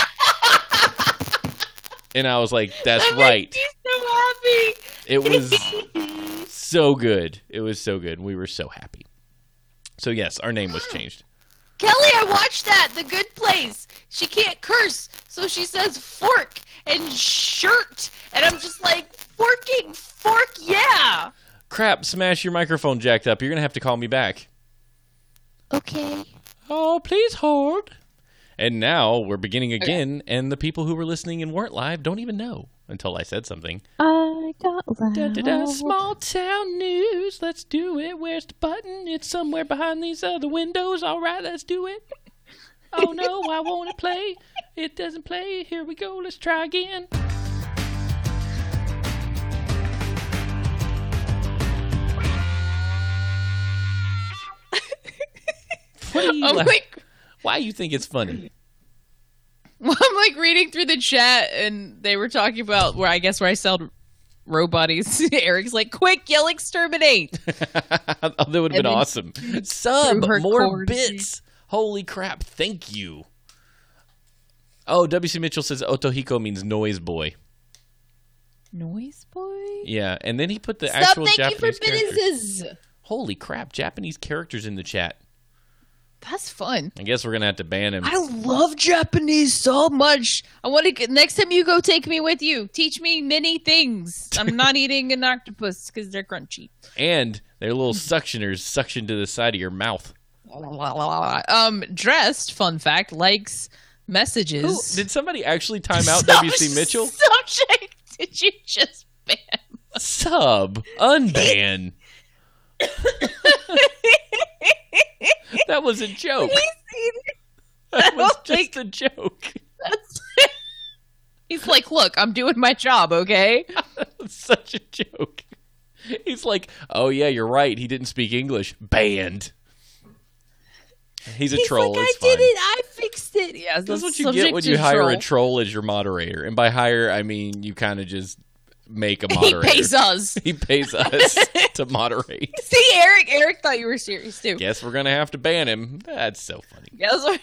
And I was like, that's right. He's so happy. It was so good. It was so good. We were so happy. So yes, our name was changed. Kelly, I watched that. The Good Place. She can't curse, so she says fork and shirt. And I'm just like, fork, yeah. Crap, Smash, your microphone jacked up. You're going to have to call me back. Okay. Oh, please hold. And now we're beginning again, and the people who were listening and weren't live don't even know until I said something. I got loud. Small town news. Let's do it. Where's the button? It's somewhere behind these other windows. All right, let's do it. Oh, no, why won't it play? It doesn't play. Here we go. Let's try again. Why you think it's funny? Well, I'm like reading through the chat, and they were talking about where I sold roboties. Eric's like, quick, yell exterminate. That would have been awesome. More bits. Holy crap, thank you. Oh, W.C. Mitchell says Otohiko means noise boy. Noise boy? Yeah, and then he put the actual Japanese characters. Holy crap, Japanese characters in the chat. That's fun. I guess we're going to have to ban him. I love Japanese so much. I want to. Next time you go, take me with you. Teach me many things. I'm not eating an octopus because they're crunchy. And their little suctioners suction to the side of your mouth. Dressed, fun fact, likes messages. Who, did somebody actually time out W.C. Mitchell? Subject, did you just ban? Sub. Unban. That was a joke. That was just a joke. He's like, look, I'm doing my job, okay? That was such a joke. He's like, oh yeah, you're right. He didn't speak English. Banned. He's a troll. Like, it's I did fine. it. I fixed it. Yeah, that's what you get when you hire a troll as your moderator. And by hire, I mean you kind of just make a moderator. He pays us. He pays us to moderate. See, Eric thought you were serious too. Guess we're gonna have to ban him. That's so funny. God.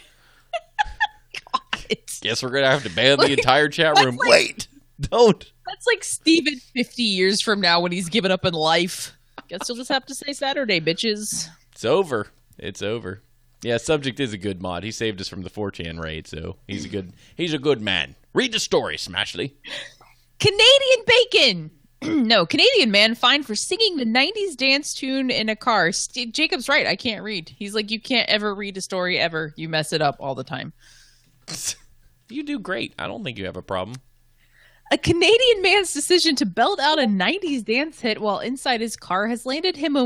Guess we're gonna have to ban the entire chat room. Like, wait, don't. That's like Steven 50 years from now when he's given up in life. Guess you'll just have to say Saturday, bitches. It's over. It's over. Yeah, Subject is a good mod. He saved us from the 4chan raid, so he's a good man. Read the story, Smashley. Canadian bacon. No, Canadian man fined for singing the 90s dance tune in a car. Jacob's right. I can't read. He's like, you can't ever read a story ever. You mess it up all the time. You do great. I don't think you have a problem. A Canadian man's decision to belt out a 90s dance hit while inside his car has landed him a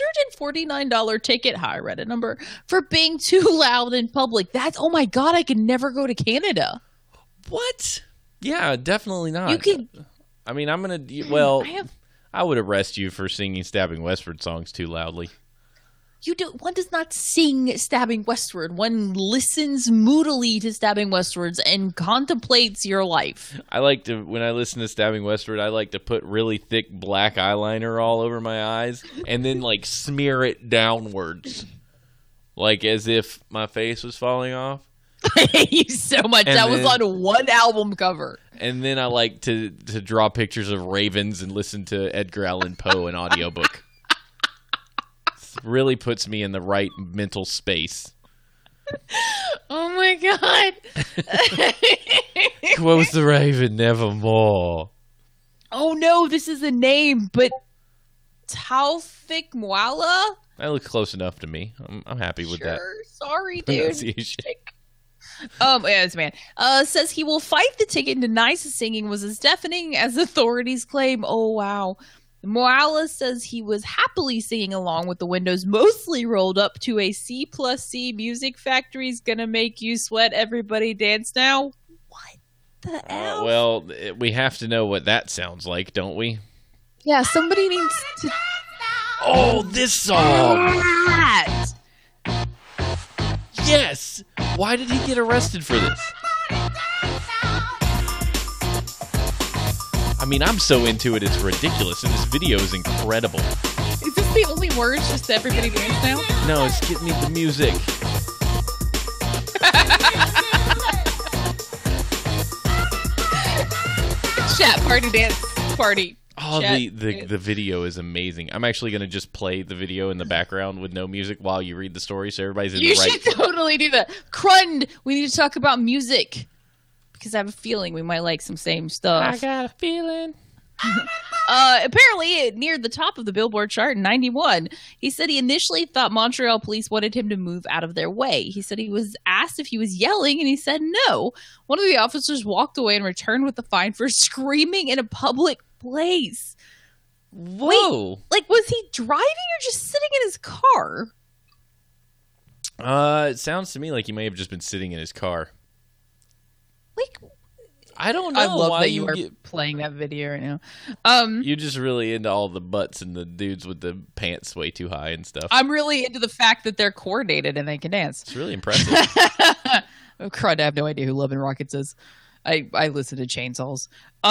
$149 ticket, I read a number, for being too loud in public. That's, oh my God, I could never go to Canada. What? Yeah, definitely not. You could. I mean, I'm going to, well, I would arrest you for singing Stabbing Westward songs too loudly. One does not sing Stabbing Westward. One listens moodily to Stabbing Westwards and contemplates your life. When I listen to Stabbing Westward, I like to put really thick black eyeliner all over my eyes and then like smear it downwards. Like as if my face was falling off. I hate you so much. And that was on one album cover. And then I like to draw pictures of ravens and listen to Edgar Allan Poe in audiobook. Really puts me in the right mental space. Oh my God. Quoth the raven nevermore. Oh no, this is a name, but Taufik Mwala? That looks close enough to me. I'm happy with that. Sorry, dude. Pronunciation. Yeah, this man says he will fight the ticket and denies his singing was as deafening as authorities claim. Oh wow. Morales says he was happily singing along with the windows mostly rolled up to a C+C music factory's gonna make you sweat, everybody dance now. What the hell? Well, we have to know what that sounds like, don't we? Yeah, somebody needs to... Oh, this song! Yes! Why did he get arrested for this? I mean, I'm so into it, it's ridiculous, and this video is incredible. Is this the only words, just everybody dance now? No, it's getting me the music. Chat, party, dance, party. Oh, the video is amazing. I'm actually going to just play the video in the background with no music while you read the story, so everybody's in the right... You should totally do that. Crund, we need to talk about music. Because I have a feeling we might like some same stuff. I got a feeling. Apparently, it neared the top of the Billboard chart in 91. He said he initially thought Montreal police wanted him to move out of their way. He said he was asked if he was yelling, and he said no. One of the officers walked away and returned with a fine for screaming in a public place. Whoa. Wait, like, was he driving or just sitting in his car? It sounds to me like he may have just been sitting in his car. Like, I don't know. I love why that you are playing that video right now. You're just really into all the butts and the dudes with the pants way too high and stuff. I'm really into the fact that they're coordinated and they can dance. It's really impressive. Oh, crud, I have no idea who Love and Rockets is. I listen to Chainsaws.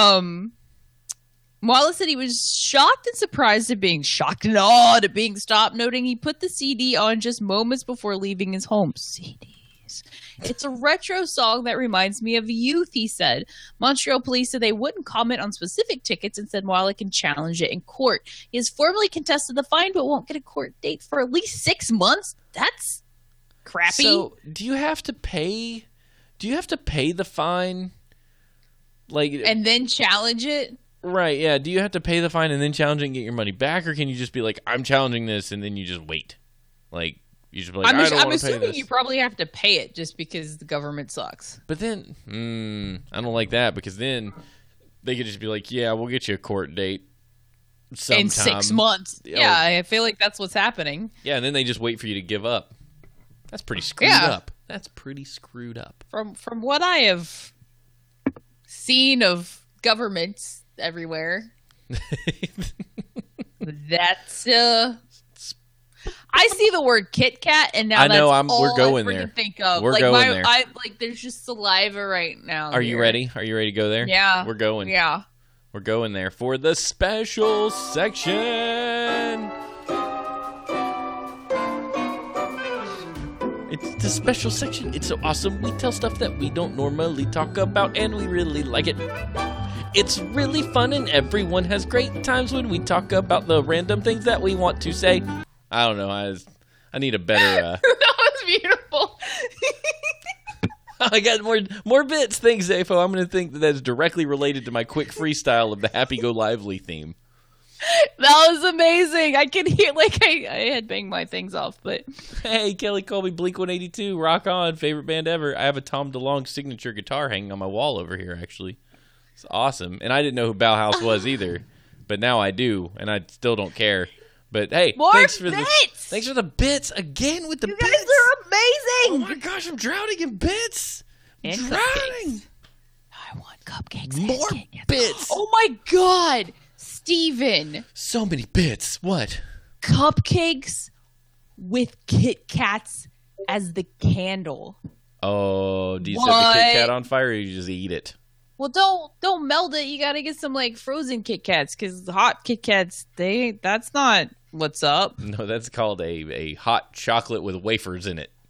Wallace said he was shocked and surprised at being shocked and awed at being stopped, noting he put the CD on just moments before leaving his home. CDs. nice. It's a retro song that reminds me of youth, he said. Montreal police said they wouldn't comment on specific tickets and said Wildlick can challenge it in court. He has formally contested the fine but won't get a court date for at least 6 months. That's crappy. So, do you have to pay the fine? And then challenge it? Right, yeah. Do you have to pay the fine and then challenge it and get your money back, or can you just be like, I'm challenging this, and then you just wait? Like, you should be like, I'm assuming you probably have to pay it just because the government sucks. But then, I don't like that, because then they could just be like, yeah, we'll get you a court date sometime. In 6 months. Yeah, I feel like that's what's happening. Yeah, and then they just wait for you to give up. That's pretty screwed up. That's pretty screwed up. From what I have seen of governments everywhere, that's I see the word Kit Kat, and now we're going there. Think of. We're going there. There's just saliva right now. Are you ready? Are you ready to go there? Yeah, we're going. Yeah, we're going there for the special section. It's the special section. It's so awesome. We tell stuff that we don't normally talk about, and we really like it. It's really fun, and everyone has great times when we talk about the random things that we want to say. I don't know. I need a better. That was beautiful. I got more bits. Thanks, Zafo. I'm going to think that's directly related to my quick freestyle of the Happy Go Lively theme. That was amazing. I could hear, I had banged my things off, but. Hey, Kelly Colby, Blink-182, rock on, favorite band ever. I have a Tom DeLonge signature guitar hanging on my wall over here, actually. It's awesome. And I didn't know who Bauhaus was either, but now I do, and I still don't care. But hey, thanks for the bits again with the bits. You guys are amazing. Oh my gosh, I'm drowning in bits. And drowning. Cupcakes. I want cupcakes. More bits. Oh my God, Steven. So many bits. What? Cupcakes with Kit Kats as the candle. Oh, do you set the Kit Kat on fire, or you just eat it? Well, don't melt it. You got to get some frozen Kit Kats, because hot Kit Kats, that's not what's up. No, that's called a hot chocolate with wafers in it.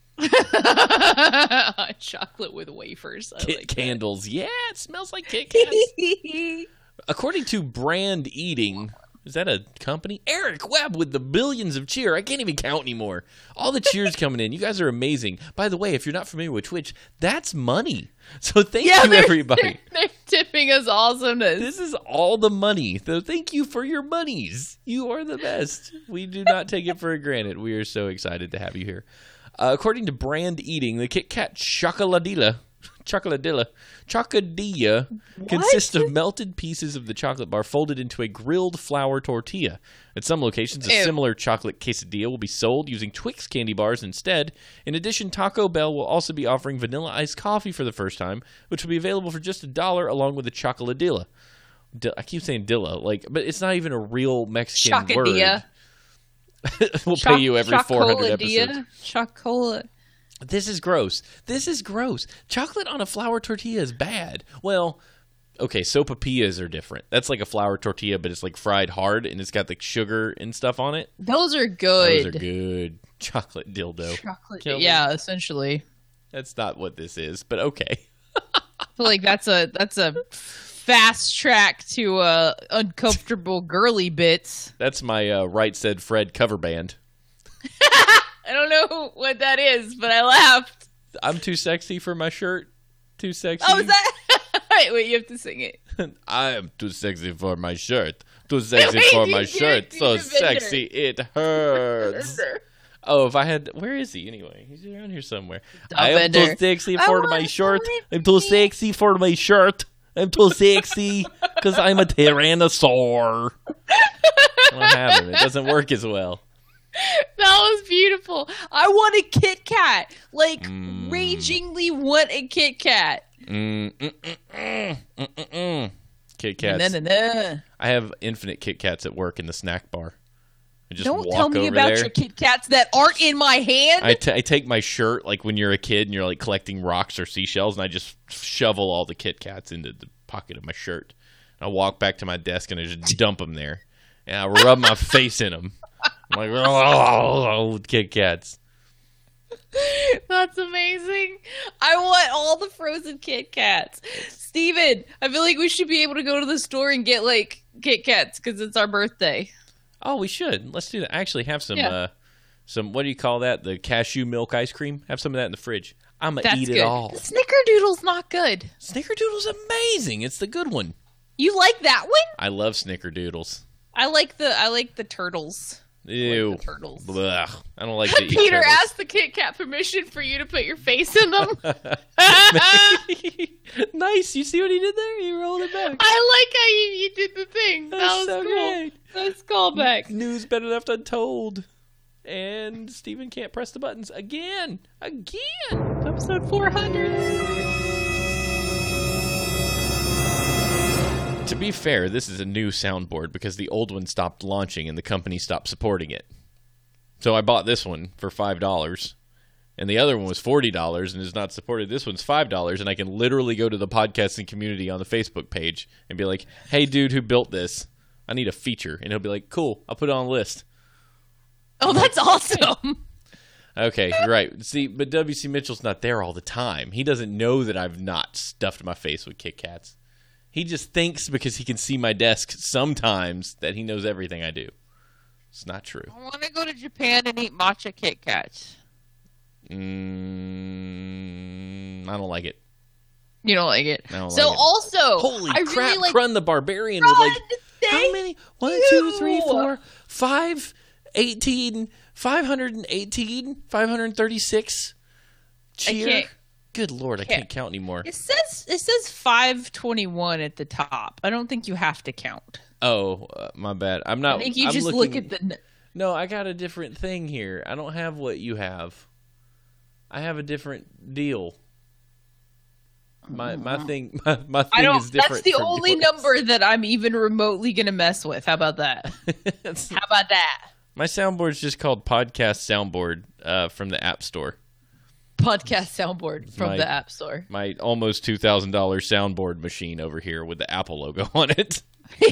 Hot chocolate with wafers. Kit candles. That. Yeah, it smells like Kit Kats. According to Brand Eating, is that a company? Eric Webb with the billions of cheer. I can't even count anymore. All the cheers coming in. You guys are amazing. By the way, if you're not familiar with Twitch, that's money. So thank you, everybody. They're tipping us awesomeness. This is all the money. So thank you for your monies. You are the best. We do not take it for granted. We are so excited to have you here. According to Brand Eating, the Kit Kat Chocoladilla consists of melted pieces of the chocolate bar folded into a grilled flour tortilla. At some locations, a similar chocolate quesadilla will be sold using Twix candy bars instead. In addition, Taco Bell will also be offering vanilla iced coffee for the first time, which will be available for just $1 along with a chocoladilla. I keep saying dilla, but it's not even a real Mexican word. We'll pay you every 400 episodes. Chocolate. This is gross. Chocolate on a flour tortilla is bad. Well, okay, sopapillas are different. That's like a flour tortilla, but it's fried hard, and it's got the sugar and stuff on it. Those are good. Chocolate dildo. Yeah, essentially. That's not what this is, but okay. I feel like that's a fast track to uncomfortable girly bits. That's my Right Said Fred cover band. I don't know what that is, but I laughed. I'm too sexy for my shirt. Too sexy. Oh, is that? Wait, you have to sing it. I am too sexy for my shirt. Too sexy for my shirt. So sexy it hurts. Oh, if I had... Where is he anyway? He's around here somewhere. I am too sexy for my shirt. I'm too sexy for my shirt. I'm too sexy because I'm a tyrannosaur. What happened? It doesn't work as well. That was beautiful. I want a Kit Kat. Ragingly want a Kit Kat. Kit Kats. I have infinite Kit Kats at work in the snack bar. I just Don't tell me about your Kit Kats that aren't in my hand. I take my shirt, when you're a kid and you're collecting rocks or seashells, and I just shovel all the Kit Kats into the pocket of my shirt. And I walk back to my desk and I just dump them there. And I rub my face in them. I'm like, oh, Kit Kats. That's amazing. I want all the frozen Kit Kats. Steven, I feel like we should be able to go to the store and get, like, Kit Kats because it's our birthday. Oh, we should. Let's do that. Actually, have some, what do you call that? The cashew milk ice cream? Have some of that in the fridge. I'm going to eat it all. The Snickerdoodle's not good. Snickerdoodle's amazing. It's the good one. You like that one? I love Snickerdoodles. I like the turtles. Ew. Like the turtles. Blech. I don't like to eat Peter turtles. asked the Kit Kat permission for you to put your face in them. Nice. You see what he did there? He rolled it back. I like how you did the thing. That was so cool. great. Nice callback. News better left untold. And Steven can't press the buttons again. Episode 400. To be fair, this is a new soundboard because the old one stopped launching and the company stopped supporting it. So I bought this one for $5, and the other one was $40 and is not supported. This one's $5, and I can literally go to the podcasting community on the Facebook page and be like, hey, dude who built this, I need a feature. And he'll be like, cool, I'll put it on a list. Oh, that's awesome. Okay, you're right. See, but W.C. Mitchell's not there all the time. He doesn't know that I've not stuffed my face with Kit Kats. He just thinks because he can see my desk sometimes that he knows everything I do. It's not true. I want to go to Japan and eat matcha Kit Kats. I don't like it. You don't like it? I don't so like it. Also, holy I crap, really like Krun the Barbarian with like, how many? 1, 2, 3, 4, 5, 18, 518, 536. Cheer. Good Lord, I can't count anymore. It says 521 at the top. I don't think you have to count. Oh, my bad. I'm not. I think you I'm just looking, look at the. No, I got a different thing here. I don't have what you have. I have a different deal. My thing is different. That's the only yours. number that I'm even remotely going to mess with. How about that? How about that? My soundboard's just called Podcast Soundboard from the App Store. Podcast soundboard from the App Store. My almost $2,000 soundboard machine over here with the Apple logo on it.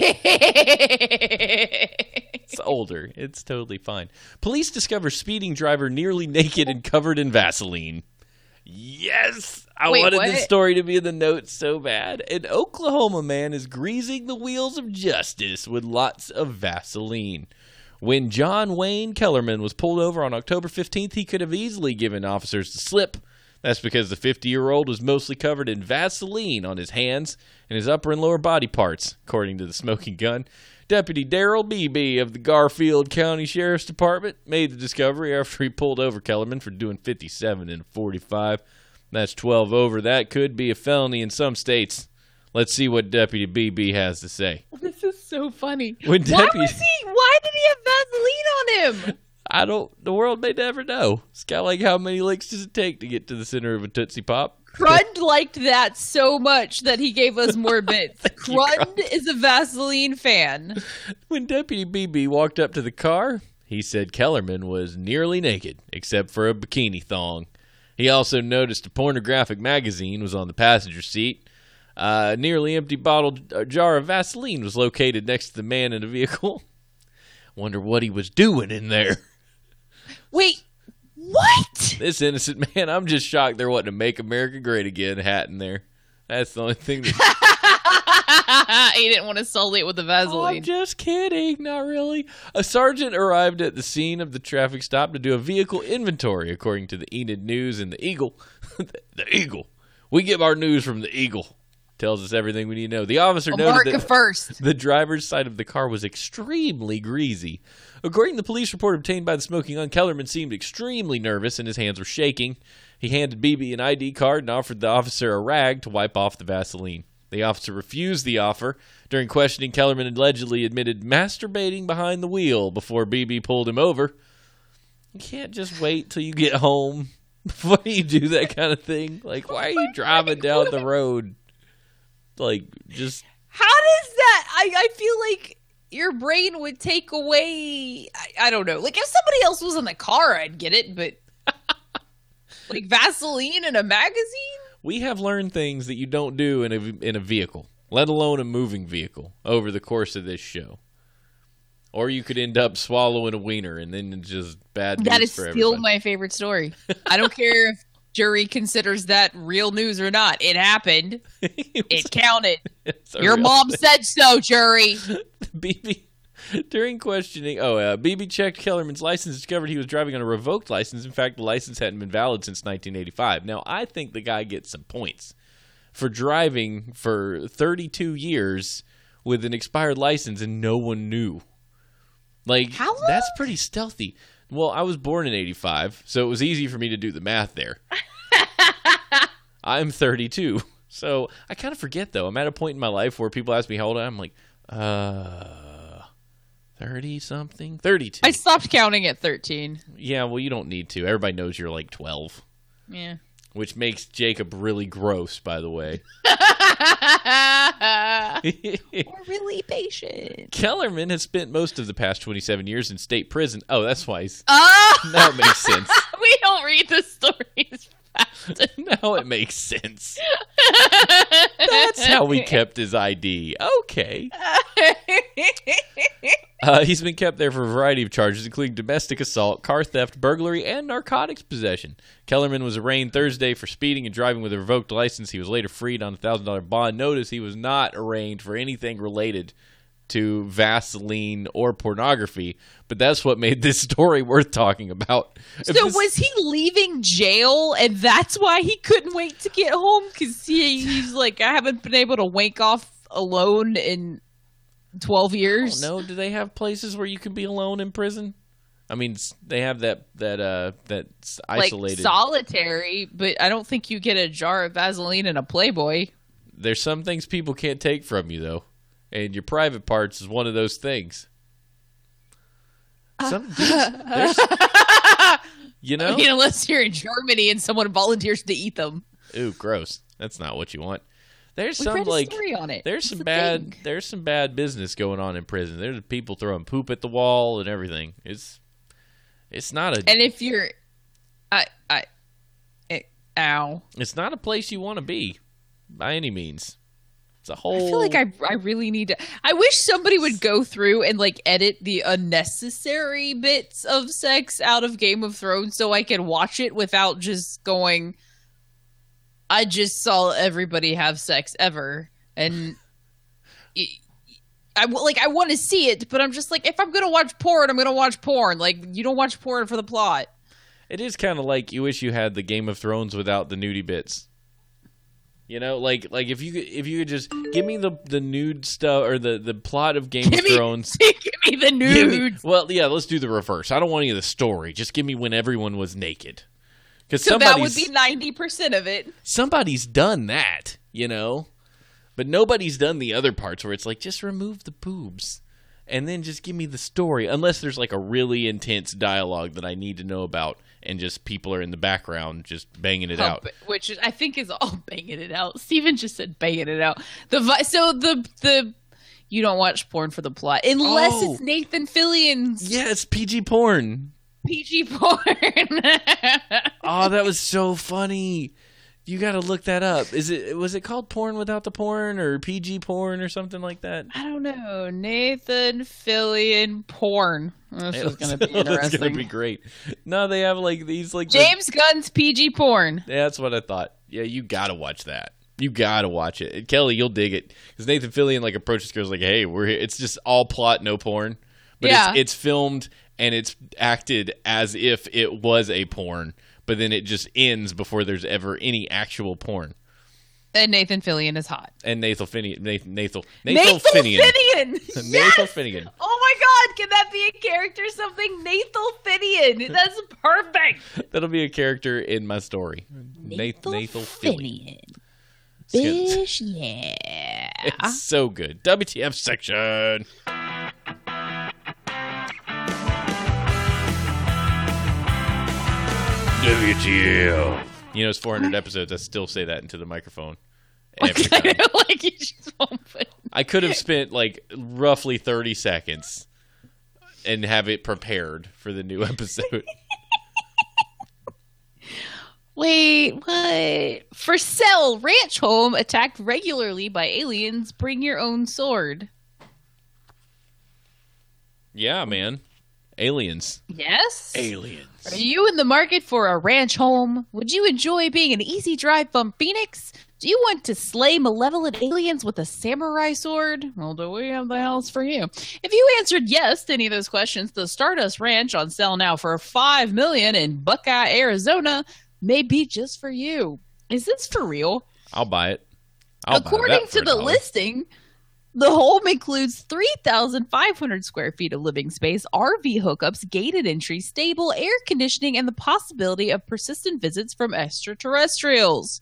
It's older. It's totally fine. Police discover speeding driver nearly naked and covered in Vaseline. Yes! I wanted this story to be in the notes so bad. An Oklahoma man is greasing the wheels of justice with lots of Vaseline. When John Wayne Kellerman was pulled over on October 15th, he could have easily given officers the slip. That's because the 50-year-old was mostly covered in Vaseline on his hands and his upper and lower body parts, according to the smoking gun. Deputy Daryl Beebe of the Garfield County Sheriff's Department made the discovery after he pulled over Kellerman for doing 57 and 45. That's 12 over. That could be a felony in some states. Let's see what Deputy Beebe has to say. This is so funny. Why did he have Vaseline on him? The world may never know. It's kind of like how many licks does it take to get to the center of a Tootsie Pop? Krund liked that so much that he gave us more bits. Krund is a Vaseline fan. When Deputy Beebe walked up to the car, he said Kellerman was nearly naked, except for a bikini thong. He also noticed a pornographic magazine was on the passenger seat. A nearly empty jar of Vaseline was located next to the man in the vehicle. Wonder what he was doing in there. Wait, what? This innocent man, I'm just shocked there wasn't a Make America Great Again hat in there. That's the only thing that... He didn't want to sully it with the Vaseline. I'm just kidding, not really. A sergeant arrived at the scene of the traffic stop to do a vehicle inventory, according to the Enid News and the Eagle. The Eagle. We get our news from the Eagle. Tells us everything we need to know. The officer noted that the driver's side of the car was extremely greasy. According to the police report obtained by the smoking gun, Kellerman seemed extremely nervous and his hands were shaking. He handed Beebe an ID card and offered the officer a rag to wipe off the Vaseline. The officer refused the offer. During questioning, Kellerman allegedly admitted masturbating behind the wheel before Beebe pulled him over. You can't just wait till you get home before you do that kind of thing. Like, why are you driving down the road? Like, just... How does that... I feel like your brain would take away... I don't know. Like, if somebody else was in the car, I'd get it, but... like, Vaseline in a magazine? We have learned things that you don't do in a vehicle, let alone a moving vehicle, over the course of this show. Or you could end up swallowing a wiener, and then it's just bad news That is for still everybody. my favorite story. I don't care if jury considers that real news or not. It happened. It counted. Your mom said so, jury. BB during questioning, BB checked Kellerman's license, discovered he was driving on a revoked license. In fact, the license hadn't been valid since 1985. Now, I think the guy gets some points for driving for 32 years with an expired license and no one knew. Like, how long? That's pretty stealthy. Well, I was born in 85, so it was easy for me to do the math there. I'm 32. So I kind of forget, though. I'm at a point in my life where people ask me how old I am. I'm like, 30-something? 32. I stopped counting at 13. Yeah, well, you don't need to. Everybody knows you're like 12. Yeah. Which makes Jacob really gross, by the way. We're really patient. Kellerman has spent most of the past 27 years in state prison. Oh, that's why he's... Oh! Now it makes sense. We don't read the stories fast. Now it makes sense. That's how we kept his ID. Okay. He's been kept there for a variety of charges, including domestic assault, car theft, burglary, and narcotics possession. Kellerman was arraigned Thursday for speeding and driving with a revoked license. He was later freed on a $1,000 bond. Notice he was not arraigned for anything related to Vaseline or pornography, but that's what made this story worth talking about. So was he leaving jail, and that's why he couldn't wait to get home? Because he's like, I haven't been able to wank off alone in 12 years. No, do they have places where you can be alone in prison? I mean, they have that isolated, like solitary, but I don't think you get a jar of Vaseline and a Playboy. There's some things people can't take from you, though, and your private parts is one of those things. You know, I mean, unless you're in Germany and someone volunteers to eat them. Ooh, gross. That's not what you want. There's We some read a like story on it. there's It's some a bad thing. there's some bad business going on in prison. There's people throwing poop at the wall and everything. It's not a And if you're, ow. it's not a place you want to be by any means. It's a whole. I feel like I really need to. I wish somebody would go through and like edit the unnecessary bits of sex out of Game of Thrones so I can watch it without just going, I just saw everybody have sex ever. And I want to see it, but I'm just like, if I'm going to watch porn, I'm going to watch porn. Like, you don't watch porn for the plot. It is kind of like you wish you had the Game of Thrones without the nudie bits. You know, like if you could just give me the nude stuff or the plot of Game of Thrones. Give me the nudes. Well, yeah, let's do the reverse. I don't want any of the story. Just give me when everyone was naked. Because So that would be 90% of it. Somebody's done that, you know? But nobody's done the other parts where it's like, just remove the boobs. And then just give me the story. Unless there's like a really intense dialogue that I need to know about. And just people are in the background just banging it out. Which I think is all banging it out. Steven just said banging it out. The you don't watch porn for the plot. Unless it's Nathan Fillion's Yeah, it's PG porn. PG porn. Oh, that was so funny. You got to look that up. Was it called Porn Without the Porn or PG porn or something like that? I don't know. Nathan Fillion porn. This is going to be interesting. It's going to be great. No, they have like these like James Gunn's PG porn. Yeah, that's what I thought. Yeah, you got to watch that. You got to watch it. And Kelly, you'll dig it. Because Nathan Fillion like approaches girls like, hey, we're here. It's just all plot, no porn. But Yeah. it's filmed and it's acted as if it was a porn. But then it just ends before there's ever any actual porn. And Nathan Fillion is hot. And Nathan Finian. Nathan Finian. Yes! Nathan Finian. Oh my God! Can that be a character? Something Nathan Fillion. That's perfect. That'll be a character in my story. Nathan Fillion. Bish, yeah. It's so good. WTF section. WTF. You know, it's 400 episodes. I still say that into the microphone. Every time. Like you just won't put. I could have spent like roughly 30 seconds and have it prepared for the new episode. Wait, what? For sale, ranch home attacked regularly by aliens. Bring your own sword. Yeah, man. Aliens. Yes? Aliens. Are you in the market for a ranch home? Would you enjoy being an easy drive from Phoenix? Do you want to slay malevolent aliens with a samurai sword? Well, do we have the house for you? If you answered yes to any of those questions, the Stardust Ranch, on sale now for $5 million in Buckeye, Arizona, may be just for you. Is this for real? I'll buy it. According to the listing, the home includes 3,500 square feet of living space, RV hookups, gated entry, stable, air conditioning, and the possibility of persistent visits from extraterrestrials.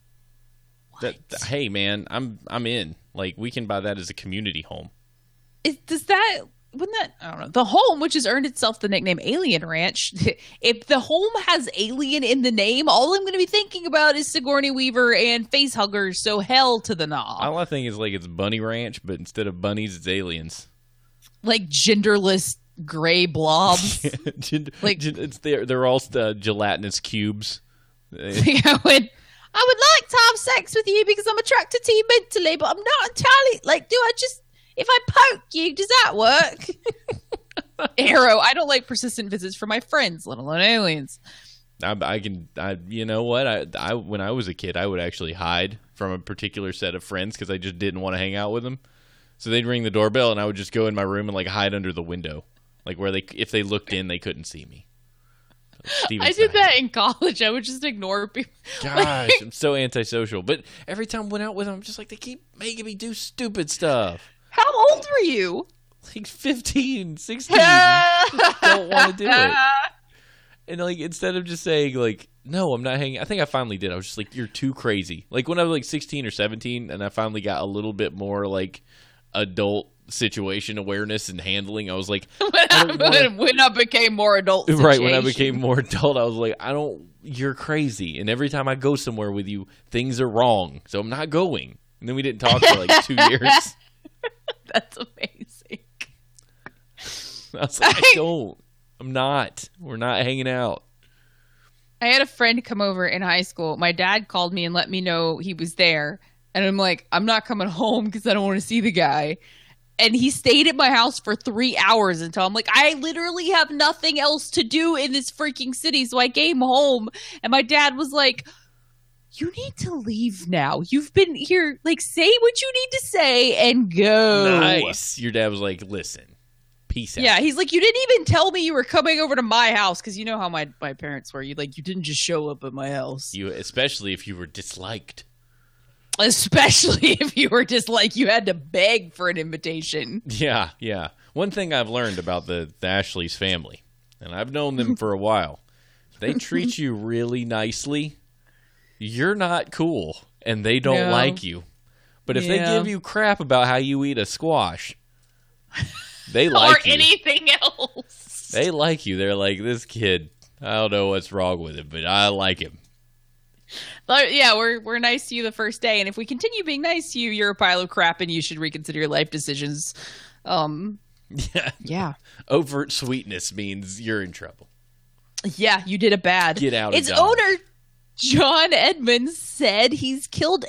Hey, man, I'm in. Like, we can buy that as a community home. I don't know. The home, which has earned itself the nickname Alien Ranch, if the home has alien in the name, all I'm going to be thinking about is Sigourney Weaver and face huggers, so hell to the nah. All I think is like it's Bunny Ranch, but instead of bunnies, it's aliens. Like genderless gray blobs. They're all gelatinous cubes. I would like to have sex with you because I'm attracted to you mentally, but I'm not entirely, if I poke you, does that work? Arrow, I don't like persistent visits from my friends, let alone aliens. You know what? When I was a kid, I would actually hide from a particular set of friends because I just didn't want to hang out with them. So they'd ring the doorbell and I would just go in my room and like hide under the window. Like where if they looked in, they couldn't see me. I did that in college. I would just ignore people. Gosh, I'm so antisocial. But every time I went out with them, I'm just like, they keep making me do stupid stuff. How old were you? Like 15, 16. Just don't want to do it. And like, instead of just saying like, no, I'm not hanging. I think I finally did. I was just like, you're too crazy. Like when I was like 16 or 17 and I finally got a little bit more like adult situation awareness and handling, I was like, when I became more adult situation. Right, when I became more adult, I was like, you're crazy, and every time I go somewhere with you, things are wrong, so I'm not going. And then we didn't talk for like 2 years. That's amazing. I was like, we're not hanging out. I had a friend come over in high school. My dad called me and let me know he was there, and I'm like, I'm not coming home because I don't want to see the guy. And he stayed at my house for 3 hours until I'm like, I literally have nothing else to do in this freaking city. So I came home and my dad was like, you need to leave now. You've been here. Like, say what you need to say and go. Nice. Your dad was like, listen, peace out. Yeah, he's like, you didn't even tell me you were coming over to my house. Because you know how my parents were. You didn't just show up at my house. Especially if you were disliked. Especially if you were just like, you had to beg for an invitation. Yeah. One thing I've learned about the Ashley's family, and I've known them for a while, they treat you really nicely. You're not cool, and they don't like you. But if they give you crap about how you eat a squash, they like you. Or anything else. They like you. They're like, this kid, I don't know what's wrong with him, but I like him. But yeah, we're nice to you the first day, and if we continue being nice to you, you're a pile of crap, and you should reconsider your life decisions. Yeah. Overt sweetness means you're in trouble. Yeah, you did it bad. Get out. Its owner, John Edmonds, said he's killed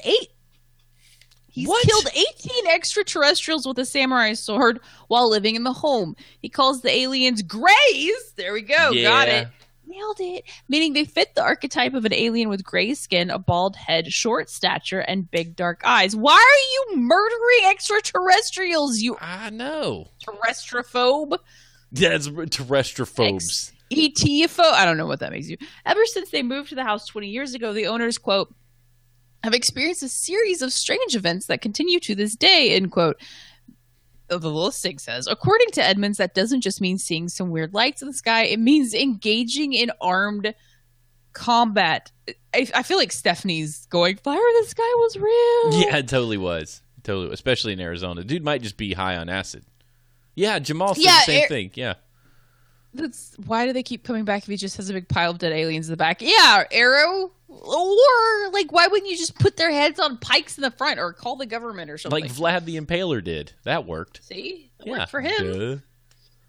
18 extraterrestrials with a samurai sword while living in the home. He calls the aliens grays. There we go. Yeah. Got it. Nailed it. Meaning they fit the archetype of an alien with gray skin, a bald head, short stature, and big dark eyes. Why are you murdering extraterrestrials, I know. Terrestrophobe? That's terrestrophobes. ETophobe? I don't know what that makes you. Ever since they moved to the house 20 years ago, the owners, quote, have experienced a series of strange events that continue to this day, end quote. The listing says, according to Edmonds, that doesn't just mean seeing some weird lights in the sky. It means engaging in armed combat. I feel like Stephanie's going, Fire in the Sky was real. Yeah, it totally was. Totally, especially in Arizona. Dude might just be high on acid. Yeah, Jamal said the same thing. Yeah. Why do they keep coming back if he just has a big pile of dead aliens in the back? Yeah, Arrow. Or, why wouldn't you just put their heads on pikes in the front or call the government or something? Like Vlad the Impaler did. That worked. See? It worked for him. Duh.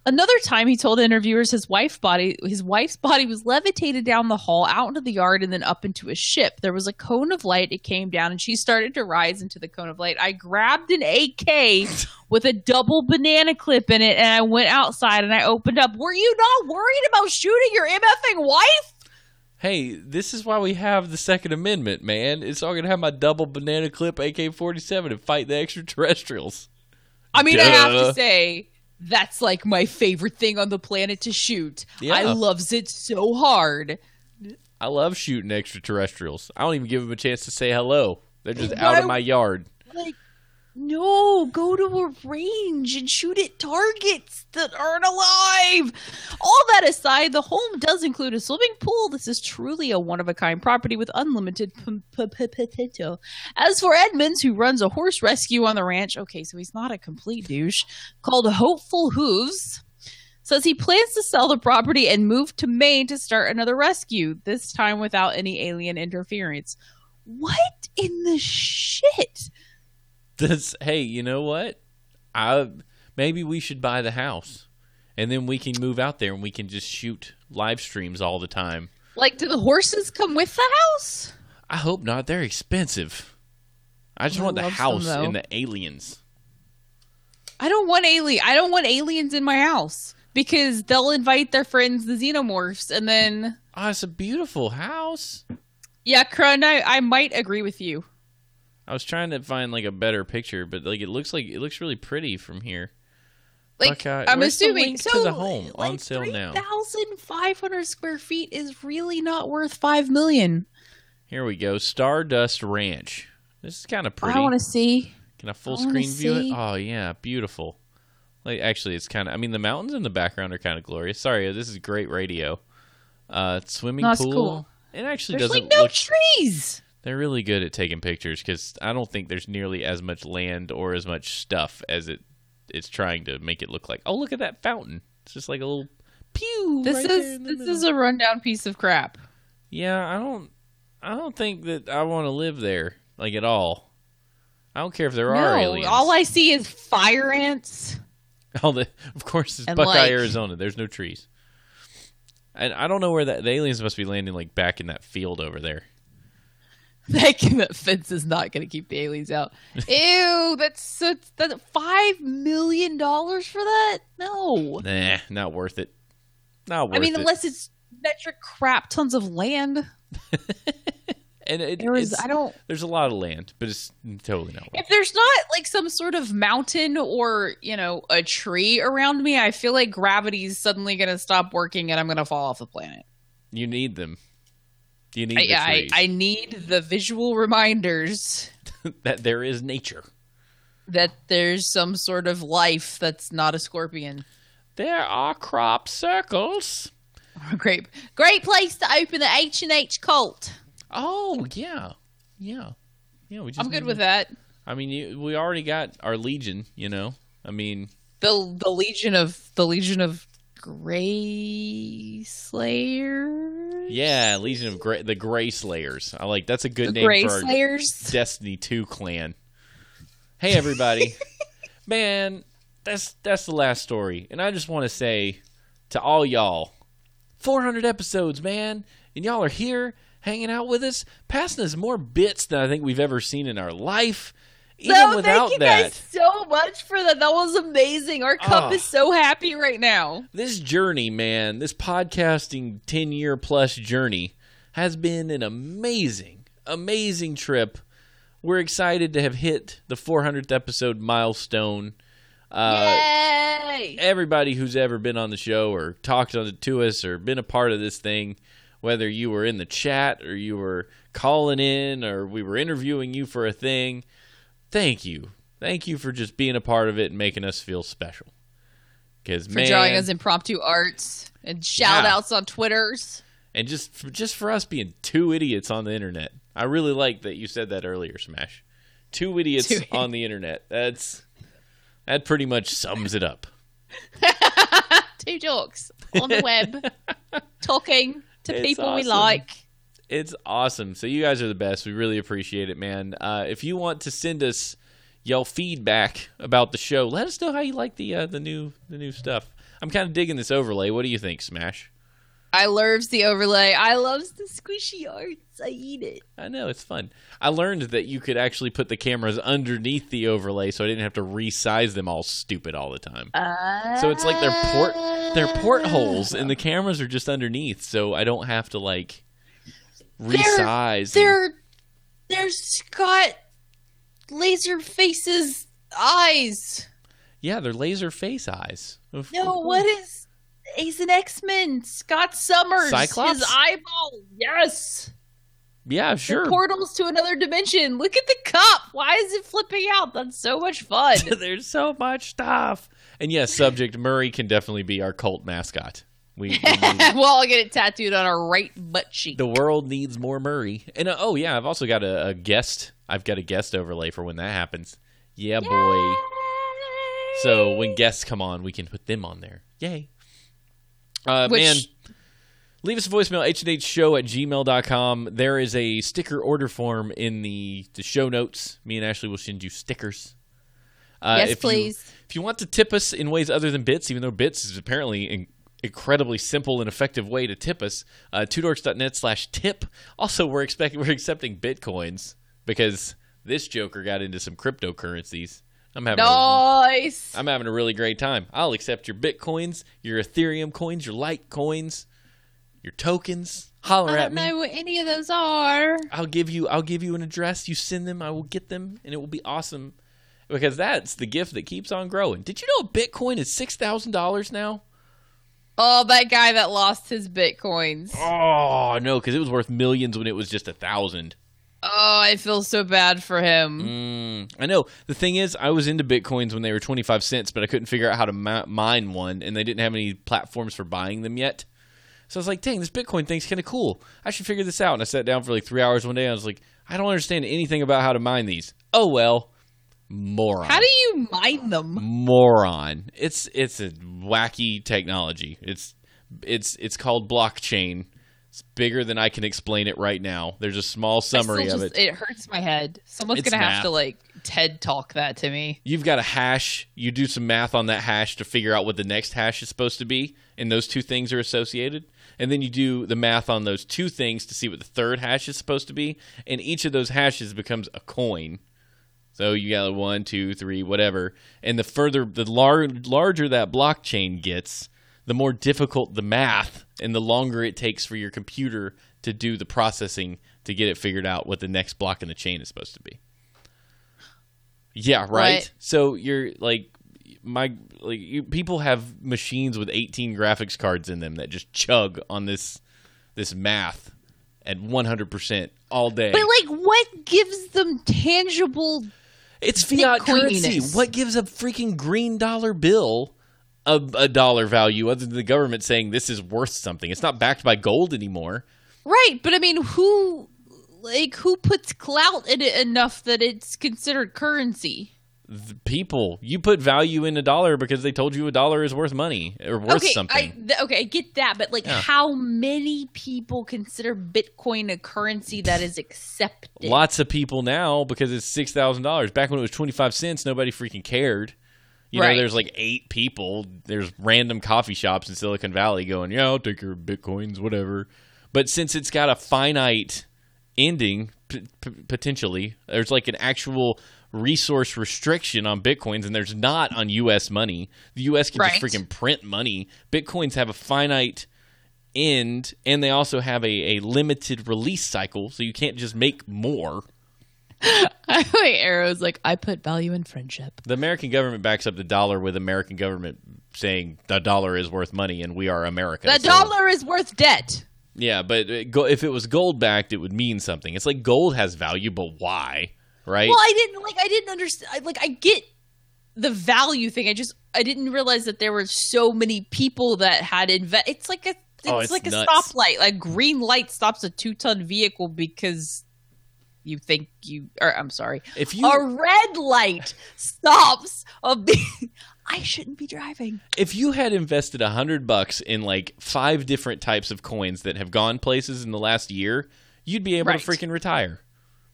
Another time, he told interviewers his wife's body was levitated down the hall, out into the yard, and then up into a ship. There was a cone of light. It came down, and she started to rise into the cone of light. I grabbed an AK with a double banana clip in it, and I went outside, and I opened up. Were you not worried about shooting your MFing wife? Hey, this is why we have the Second Amendment, man. It's all going to have my double banana clip AK-47 and fight the extraterrestrials. I mean, I have to say, that's like my favorite thing on the planet to shoot. Yeah. I loves it so hard. I love shooting extraterrestrials. I don't even give them a chance to say hello. They're just out of my yard. Like, no, go to a range and shoot at targets that aren't alive. All that aside, the home does include a swimming pool. This is truly a one-of-a-kind property with unlimited potential. As for Edmonds, who runs a horse rescue on the ranch, okay, so he's not a complete douche, called Hopeful Hooves, says he plans to sell the property and move to Maine to start another rescue, this time without any alien interference. What in the shit? Hey, you know what? Maybe we should buy the house, and then we can move out there and we can just shoot live streams all the time. Like, do the horses come with the house? I hope not. They're expensive. I just want the house and the aliens. I don't want aliens in my house because they'll invite their friends, the xenomorphs, and then. Oh, it's a beautiful house. Yeah, Crun, I might agree with you. I was trying to find like a better picture, but like it looks really pretty from here. Like I'm assuming to the home like on sale now. 3,500 square feet is really not worth $5 million. Here we go, Stardust Ranch. This is kind of pretty. I want to see. Can I full screen view it? Oh yeah, beautiful. Like actually, it's kind of. I mean, the mountains in the background are kind of glorious. Sorry, this is great radio. Swimming pool. Cool. It actually There's doesn't like no look. trees. They're really good at taking pictures because I don't think there's nearly as much land or as much stuff as it's trying to make it look like. Oh, look at that fountain! It's just like a little pew. This is a rundown piece of crap. Yeah, I don't think that I want to live there like at all. I don't care if there are aliens. All I see is fire ants. Of course, it's Buckeye, Arizona. There's no trees, and I don't know where the aliens must be landing. Like back in that field over there. That fence is not going to keep the aliens out. Ew, that's $5 million for that? No. Nah, not worth it. Not worth it. I mean, unless it's metric crap tons of land. And there's a lot of land, but it's totally not worth it. If there's not like some sort of mountain or, a tree around me, I feel like gravity's suddenly going to stop working and I'm going to fall off the planet. You need them. You need the trees. I need the visual reminders that there is nature. That there's some sort of life that's not a scorpion. There are crop circles. Great place to open the H&H cult. Oh, yeah. I'm good with that. I mean, we already got our legion, I mean, the legion of Gray Slayers. Yeah, Legion of the Gray Slayers. I like that's a good name Gray for our Slayers. Destiny 2 clan. Hey everybody. Man, that's the last story. And I just want to say to all y'all, 400 episodes, man, and y'all are here hanging out with us, passing us more bits than I think we've ever seen in our life. Even without thank you that, guys so much for that. That was amazing. Our cup is so happy right now. This journey, man, this podcasting 10-year plus journey has been an amazing, amazing trip. We're excited to have hit the 400th episode milestone. Yay! Everybody who's ever been on the show or talked to us or been a part of this thing, whether you were in the chat or you were calling in or we were interviewing you for a thing, thank you. Thank you for just being a part of it and making us feel special. For drawing us impromptu arts and shout-outs on Twitters. And just for us being two idiots on the internet. I really like that you said that earlier, Smash. Two idiots on the internet. That pretty much sums it up. Two dorks on the web talking to people awesome. We like. It's awesome. So you guys are the best. We really appreciate it, man. If you want to send us y'all feedback about the show, let us know how you like the new stuff. I'm kind of digging this overlay. What do you think, Smash? I loves the overlay. I loves the squishy arts. I eat it. I know, it's fun. I learned that you could actually put the cameras underneath the overlay so I didn't have to resize them all stupid all the time. So it's like they're portholes and the cameras are just underneath, so I don't have to like resize. They're Scott Laserface's eyes. Yeah, they're laser face eyes. No, what is... He's an X-Men. Scott Summers. Cyclops? His eyeball. Yes. Yeah, sure. The portals to another dimension. Look at the cup. Why is it flipping out? That's so much fun. There's so much stuff. And yes, subject Murray can definitely be our cult mascot. We we'll all get it tattooed on our right butt cheek. The world needs more Murray. And oh yeah, I've also got a guest. I've got a guest overlay for when that happens. Yeah, Yay! boy. So when guests come on, we can put them on there. Yay. Man, leave us a voicemail, hnhshow@gmail.com. There is a sticker order form in the show notes. Me and Ashley will send you stickers. Yes, please. If you want to tip us in ways other than bits, even though bits is apparently an incredibly simple and effective way to tip us, twodorks.net/tip. Also, we're accepting Bitcoins because this joker got into some cryptocurrencies. I'm having a really great time. I'll accept your Bitcoins, your Ethereum coins, your Litecoins, your tokens. Holler at me. I don't know what any of those are. I'll give you an address. You send them, I will get them, and it will be awesome. Because that's the gift that keeps on growing. Did you know a Bitcoin is $6,000 now? Oh, that guy that lost his Bitcoins. Oh, no, because it was worth millions when it was just 1,000. Oh, I feel so bad for him. I know. The thing is, I was into Bitcoins when they were 25 cents, but I couldn't figure out how to mine one, and they didn't have any platforms for buying them yet. So I was like, dang, this Bitcoin thing's kind of cool. I should figure this out. And I sat down for like 3 hours one day, and I was like, I don't understand anything about how to mine these. Oh, well. Moron. How do you mine them? Moron. It's a wacky technology. It's called blockchain. It's bigger than I can explain it right now. There's a small summary of it. It hurts my head. Someone's going to have to like TED Talk that to me. You've got a hash. You do some math on that hash to figure out what the next hash is supposed to be, and those two things are associated. And then you do the math on those two things to see what the third hash is supposed to be, and each of those hashes becomes a coin. So you got 1, 2, 3, whatever. And the larger that blockchain gets, the more difficult the math and the longer it takes for your computer to do the processing to get it figured out what the next block in the chain is supposed to be. Yeah, right? What? So you're people have machines with 18 graphics cards in them that just chug on this math at 100% all day. But like what gives them tangible It's fiat currency. What gives a freaking green dollar bill a dollar value other than the government saying this is worth something? It's not backed by gold anymore. Right, but I mean, who puts clout in it enough that it's considered currency? The people. You put value in a dollar because they told you a dollar is worth money or worth something. I get that, but like how many people consider Bitcoin a currency that is accepted? Lots of people now because it's $6,000. Back when it was 25 cents, nobody freaking cared. You know, there's like 8 people. There's random coffee shops in Silicon Valley going, yeah, I'll take your Bitcoins, whatever. But since it's got a finite ending, potentially, there's like an actual resource restriction on Bitcoins, and there's not on U.S. money. The U.S. can just freaking print money. Bitcoins have a finite end, and they also have a limited release cycle, so you can't just make more. I like Arrow's like, I put value in friendship. The American government backs up the dollar with American government saying the dollar is worth money and we are America. The dollar is worth debt. Yeah, but if it was gold-backed, it would mean something. It's like gold has value, but why? Right? Well, I didn't understand. Like, I get the value thing. I didn't realize that there were so many people that had It's like a stoplight. Like, green light stops a 2-ton vehicle because you think I'm sorry. A red light stops I shouldn't be driving. If you had invested $100 in like 5 different types of coins that have gone places in the last year, you'd be able to freaking retire.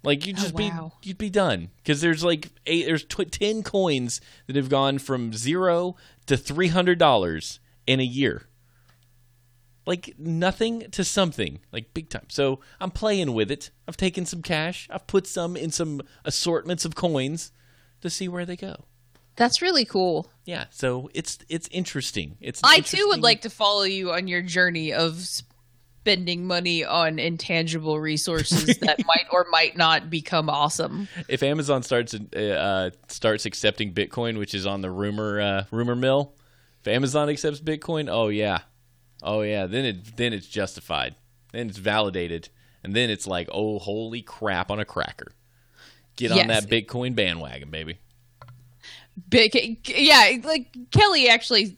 Like you'd be done because there's like 10 coins that have gone from $0 to $300 in a year. Like nothing to something, like big time. So I'm playing with it. I've taken some cash. I've put some in some assortments of coins to see where they go. That's really cool. Yeah, so it's interesting. Too would like to follow you on your journey of spending money on intangible resources that might or might not become awesome. If Amazon starts accepting Bitcoin, which is on the rumor mill, if Amazon accepts Bitcoin, oh yeah, then it's justified, then it's validated, and then it's like, oh holy crap on a cracker, get on that Bitcoin bandwagon, baby. Like Kelly actually,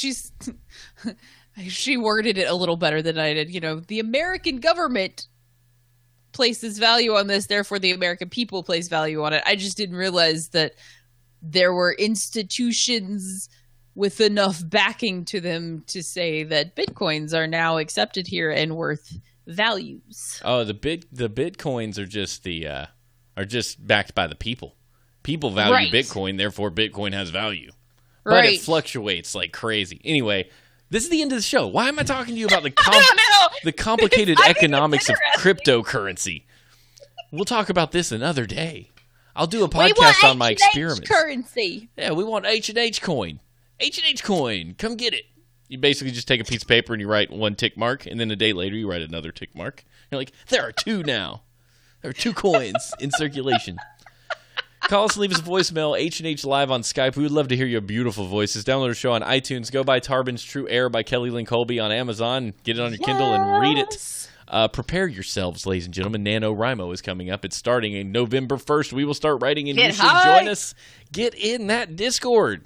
she worded it a little better than I did. You know, the American government places value on this, therefore the American people place value on it. I just didn't realize that there were institutions with enough backing to them to say that Bitcoins are now accepted here and worth values. Oh, the Bitcoins are just backed by the people. People value Bitcoin, therefore Bitcoin has value. But it fluctuates like crazy. Anyway, this is the end of the show. Why am I talking to you about the complicated economics of cryptocurrency? We'll talk about this another day. I'll do a podcast on my experiments. Currency. Yeah, we want H&H coin. H&H coin. Come get it. You basically just take a piece of paper and you write one tick mark, and then a day later you write another tick mark. You're like, there are two now. There are 2 coins in circulation. Call us and leave us a voicemail. H&H Live on Skype. We would love to hear your beautiful voices. Download our show on iTunes. Go buy Tarbin's True Air by Kelly Lynn Colby on Amazon. Get it on your Kindle and read it. Prepare yourselves, ladies and gentlemen. NaNoWriMo is coming up. It's starting in November 1st. We will start writing, and you should join us. Get in that Discord.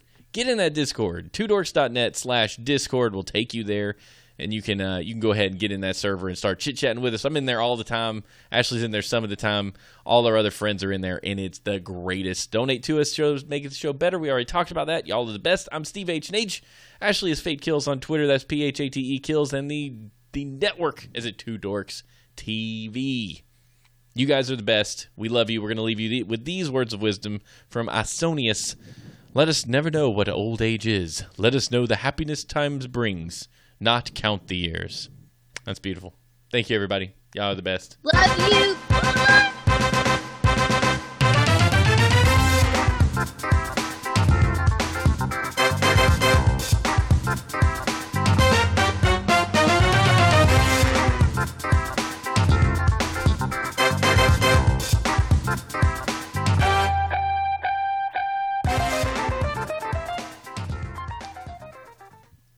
TwoDorks.net/Discord will take you there. And you can go ahead and get in that server and start chit-chatting with us. I'm in there all the time. Ashley's in there some of the time. All our other friends are in there, and it's the greatest. Donate to us, make the show better. We already talked about that. Y'all are the best. I'm Steve H&H. Ashley is Fate Kills on Twitter. That's PHATE Kills. And the network is at Two Dorks TV. You guys are the best. We love you. We're going to leave you with these words of wisdom from Ausonius. Let us never know what old age is. Let us know the happiness times brings. Not count the years. That's beautiful. Thank you, everybody. Y'all are the best. Love you.